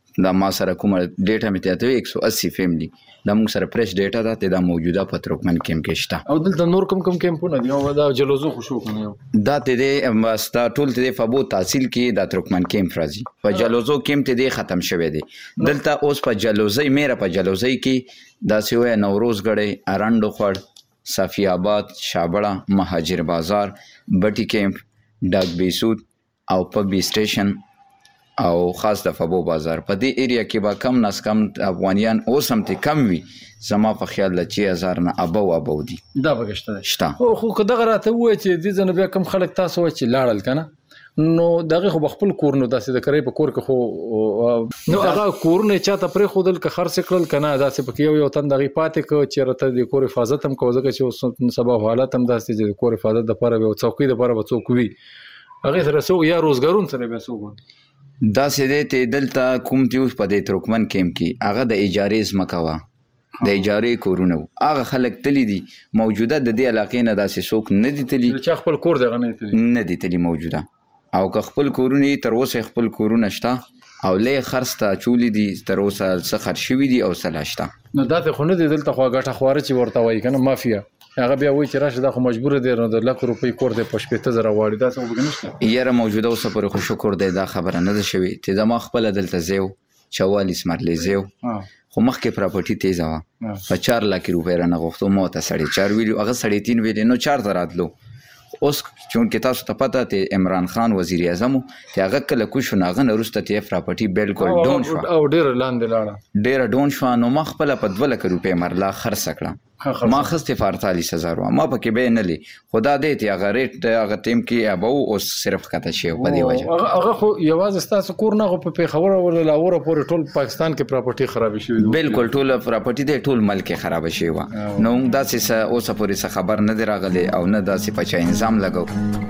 Speaker 6: دا ما سره کومه ډیټا مې ته 180 فیملی دا موږ سره فرش ډیټا ده ته دا موجوده په ترکمن کیمپ کې شته.
Speaker 4: او دلته نور کوم کیمپونه دي او دا جلوزو خو شو کنه
Speaker 6: دا ته مستا ټول ته فبو تحصیل کې دا ترکمن کیمپ راځي. په جلوزو کیمپ ته ختم شوه دي. دلته اوس په جلوزي میرا په جلوزي کې دا سیوه نوروز غړې اراندو خړ صافی آباد شابړه مهاجر بازار بټي کیمپ ډاک بیسود او پبی سټیشن او خاص د فبو بازار په دې ایریا کې با کم ناس کم افغانیان اوس هم ته کم وي زما په خیال د 6000 نه ابو دي
Speaker 4: دا بغشته
Speaker 6: شته.
Speaker 4: خو کداغه راته وای چې دې ځنه بیا کم خلک تاسو چې لاړل کنه نو دغه خو خپل کورونو داسې د کرای په کور کې خو نو هغه کورونه چاته پرې خودل که خرڅ کړل کنه داسې پکې یو تن دغه پاتې کو چې رته د کور حفاظت هم کوزه چې سبب حالت هم داسې چې د کور حفاظت د لپاره به څوکۍ د لپاره به څوک وي هغه سره سو یا روزګارون سره به سو
Speaker 6: دا سده ته دلته کوم دیوس په دې ترکمن کیمپ کې هغه د اجارې زمکوا د اجارې کورونه هغه خلک تلی دي موجوده د دې علاقې نه داسې څوک نه دي تلی
Speaker 4: چې خپل کور دغه
Speaker 6: نه دي تلی موجوده او که خپل کورونه تر اوسه خپل کورونه شته او لې خرڅ ته چولې دي تر اوسه څه خرڅ شوی دي او سلاشته
Speaker 4: نو دا ته خو نه دي دلته خو غټه خواره چې ورته وای کنه مافیا هغه بیا وای چې راشه دا خو مجبور دي نو د لک روپۍ کور دی په 15000 واړی دا څه وګنهشته
Speaker 6: یاره موجوده اوسه پر خو شکر دی دا خبره نه ده شوی ته زما خپل دلته زیو 44 مرلې زیو خو مخکې پراپرټي تیزه وا په 4 لک روپۍ را نه غوښتو مو ته 4.5 ویلو هغه 3.5 ویلو نو 4 دراتلو اوس چون کې تاسو ته پته ته عمران خان وزیر اعظم ته هغه کله کو شو ناغه نرسته ته پراپرټي بالکل ډون شو
Speaker 4: او ډیر لاندې لاړه
Speaker 6: ډیر ډون شو نو ما خپل په 2 لک روپۍ مرلا خرڅ کړه ما خسته 48000 ما پکې به نه لې خدا دې ته هغه ریټ هغه ټیم کې ابو او صرف کته شی په دی وجه
Speaker 4: هغه خو یوازې ستاسو کور نه په پیښور او لاهور پورې ټول پاکستان کې پراپرټي خراب شي
Speaker 6: بالکل ټول پراپرټي دې ټول ملک خراب شي وا نو دا څه اوس پورې خبر نه دی راغلی او نه دا څه په انتظام لګو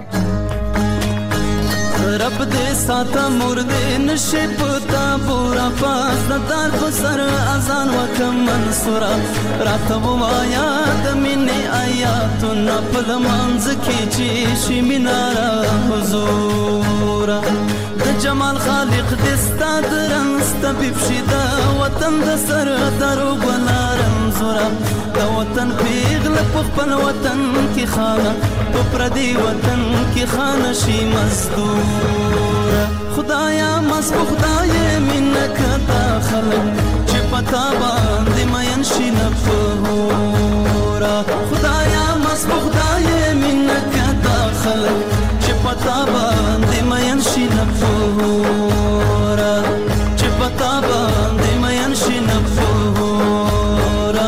Speaker 11: رب دې ساته مرده نشي پتا پورا پاس دار په سر اذان وکم منصورا راته وایا د مینې آیات نه په منځ کې چې شي مینارا حضور د جمال خالق دې ستاد رنست بفشدا وطن د سر درو بلارم زورا د وطن پیغله په خپل وطن کې خانه په پردي وطن کې خانه شي مزدور خدایا مسبو خدای منک داخل چې پتا باندې مین شي نفورا خدایا مسبو خدای منک داخل چې پتا باندې مین شي نفورا چې پتا باندې مین شي نفورا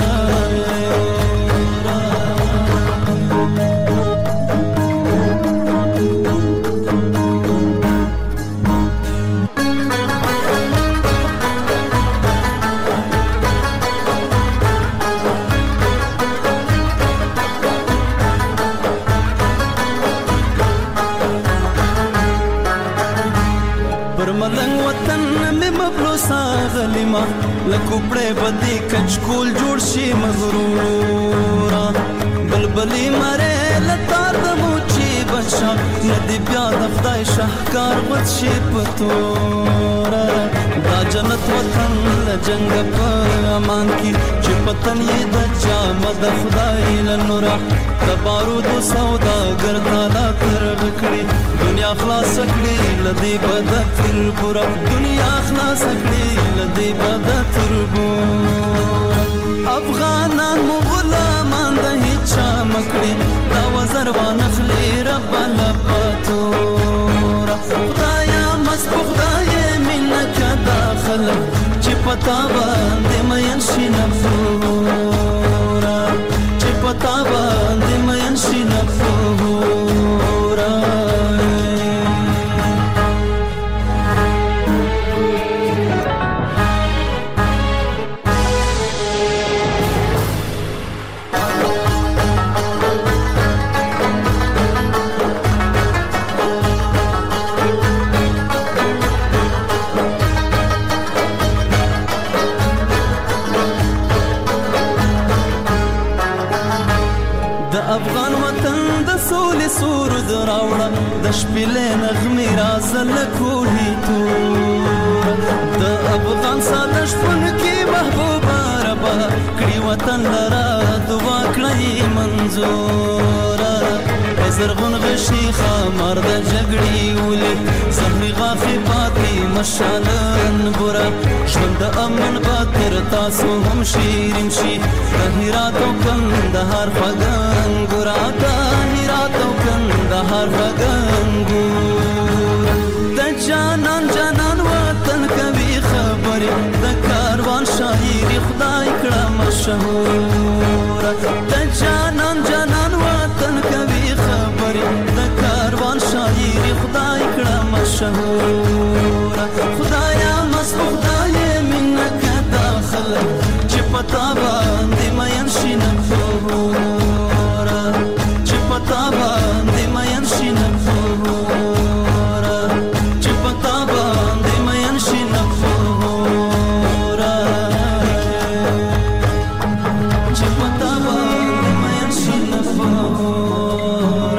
Speaker 11: غلیما لکوپړې بدی کچکول جوړ شي مغرورا بلبلی مره لتا د موچی بچا ندی بیا د خدای شهکار بچ شي پتورا دا جنت وطن له جنگ په امان کی چې پتن یې د چا مد خدای له نور د بارود سودا ګرځالا تر وکړي دنیا خلاص کړي لدی بد تر پورا دنیا خلاص کړي لدی بد تر پورا افغانان غلامان د هیڅ مکړي دا وزر وانخلي رب لپاتورا خدایا مسبوق خدای منک داخل چې پتا باندې مین شي نفورا چې پتا باندې مین شي نفورا افغان وطن د سولې سور د راوړه د شپېلې نغمې رازه له کوهي تور د افغان ساده شپون کې محبوبه ربا کړي وطن لرا دعا کړی منظوره زرغون غشي خمر د جګړې ولې زهري غافي پاتې مشالن بورا ژوند د امن باتر تاسو هم شیرین شي د هرات او کندهار فغان ګورا د هرات او کندهار فغان ګورا د جانان جانان وطن کوي خبرې د کاروان شاعري خدای کړه مشهور د جانان جانان وطن کوي خبرې د کاروان شاعري خدای کړه مشهور خدایا مست خدای منک داخل چې پتا باندې مین شي نفور چې پتا باندې مین شي نفور چې پتا باندې مین شي نفور چې پتا باندې مین شي نفور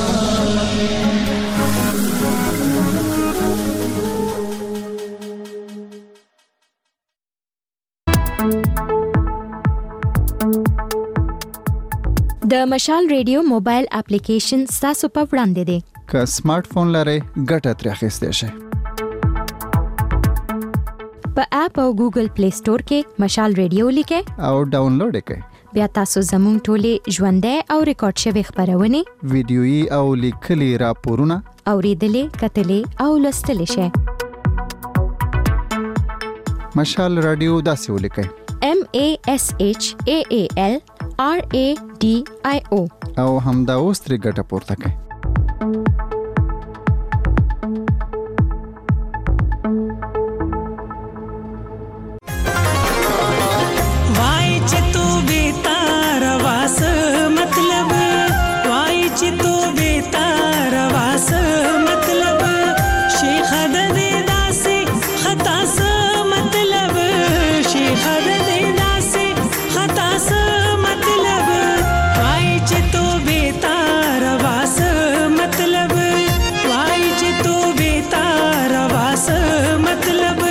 Speaker 2: د مشال ریډیو موبایل اپلیکیشن تاسو په وړاندې دی
Speaker 3: که سمارټ فون لرئ ګټه ترې اخیستی شئ
Speaker 2: په اپ او ګوګل پلی سٹور کې مشال ریډیو لیکئ
Speaker 3: او ډاونلوډ یې کړئ
Speaker 2: بیا تاسو زموږ ټولې ژوندۍ او ریکارډ شوي خبرونه
Speaker 3: ویډیويي او لیکلي راپورونه
Speaker 2: اوریدلې کتلې او لوستلې شئ
Speaker 3: مشال رادیو داسې ولیکئ
Speaker 2: MASHAALRADIO
Speaker 3: او همدا اوس ترې ګټه پورته کړئ
Speaker 8: وای چې تو بیتار واس مطلب وای چې تو بیتار واس مطلب شیخ د دې داسې خطا س مطلب شیخ د دې داسې خطا س مطلب وای چې تو بیتار واس مطلب وای چې تو بیتار واس مطلب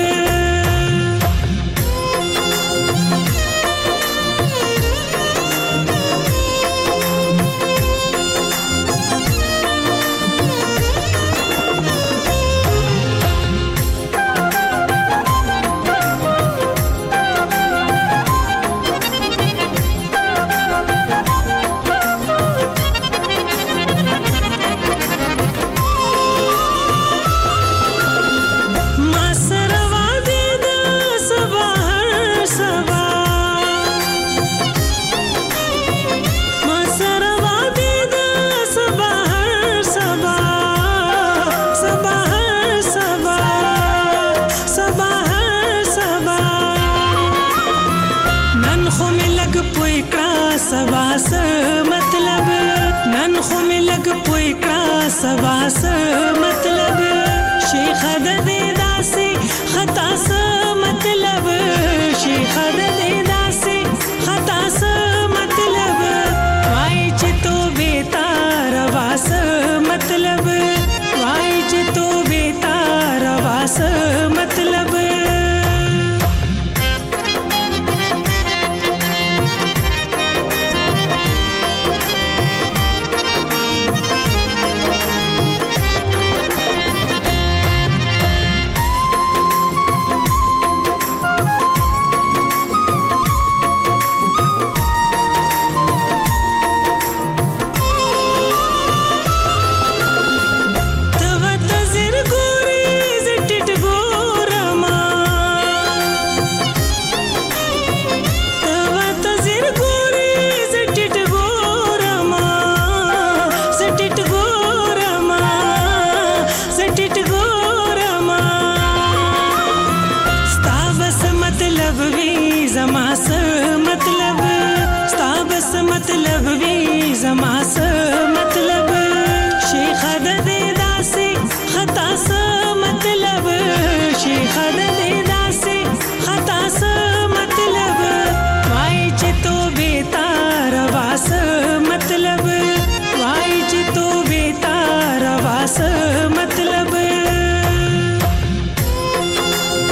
Speaker 8: سباس مطلب نن خو می لګ پوي کا سباس مطلب شیخ د دې داسې خطا س مطلب شیخ د دې داسې خطا س مطلب وای چې تو بیتار واس مطلب وای چې تو بیتار واس مطلب मतलब वी जमा स मतलब शेख द दे दासी खता स मतलब शेख द दे दासी खता स मतलब वाई च तो बेतार वास मतलब वाई च तो बेतार वास मतलब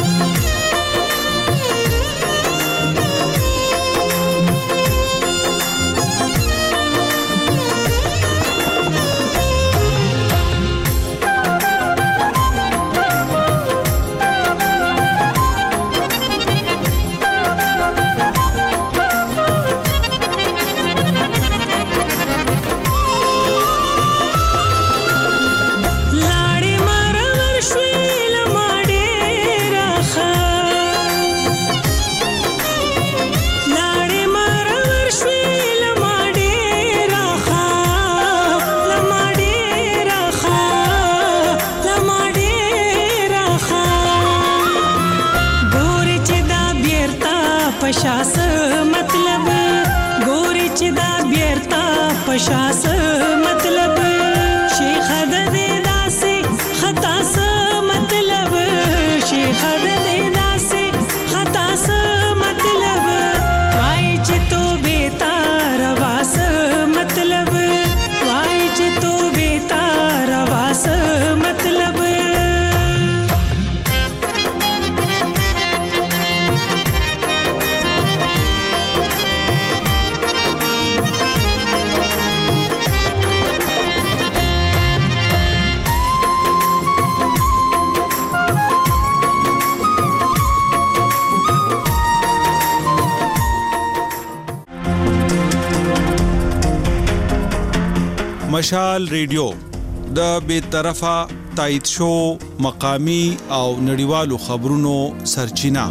Speaker 12: مشال ریډیو د بې طرفه تایید شو مقامی او نړیوالو خبرونو سرچینه.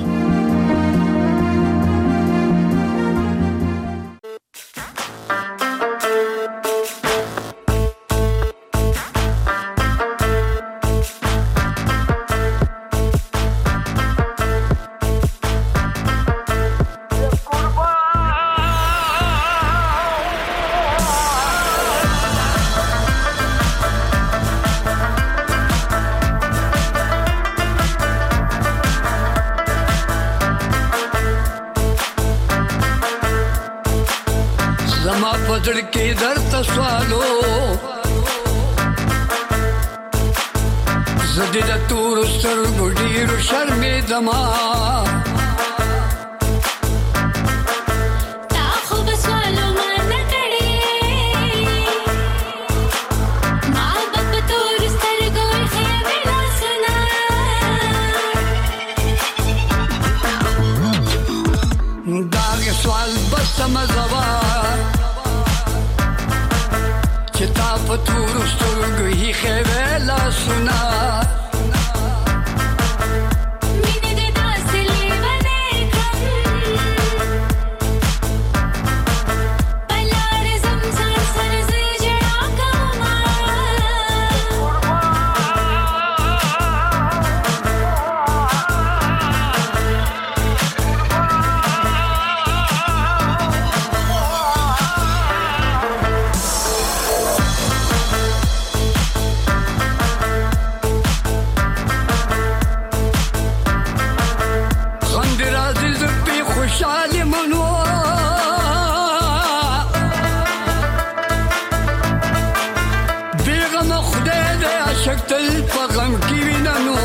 Speaker 13: पजड़ के दर तस्वालो जदीद तूर सर गुडीर शर्मे दमा ताखो बसवालो मान करे माँ बाप तूर सर गोल खेवेला सुना दाग सवाल बस समझवा چتا پتور سترګو هی خېلا سنا مینه د داسې لیونه کړم بلار زمزم سر زجړا کوما شکتل پغم کی وینانو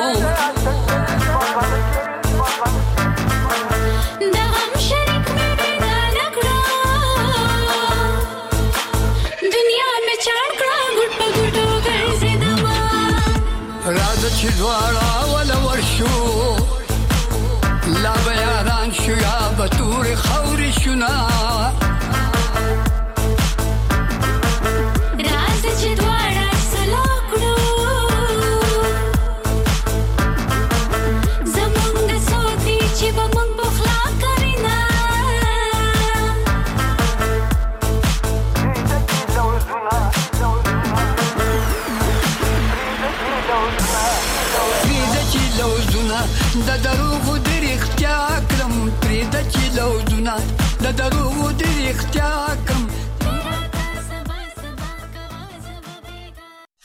Speaker 13: دا غم شریک می بینا نکړو دنیا می چاړ کړه ګټ په ګټو ګرځیدما راځه چې دواړه ولا ورشو لا بیاران شو یا بتور خوري شنا راځه چې دواړه د دروغ د رښتیا کړم پرې د چې لوزونه د دروغ د رښتیا کړم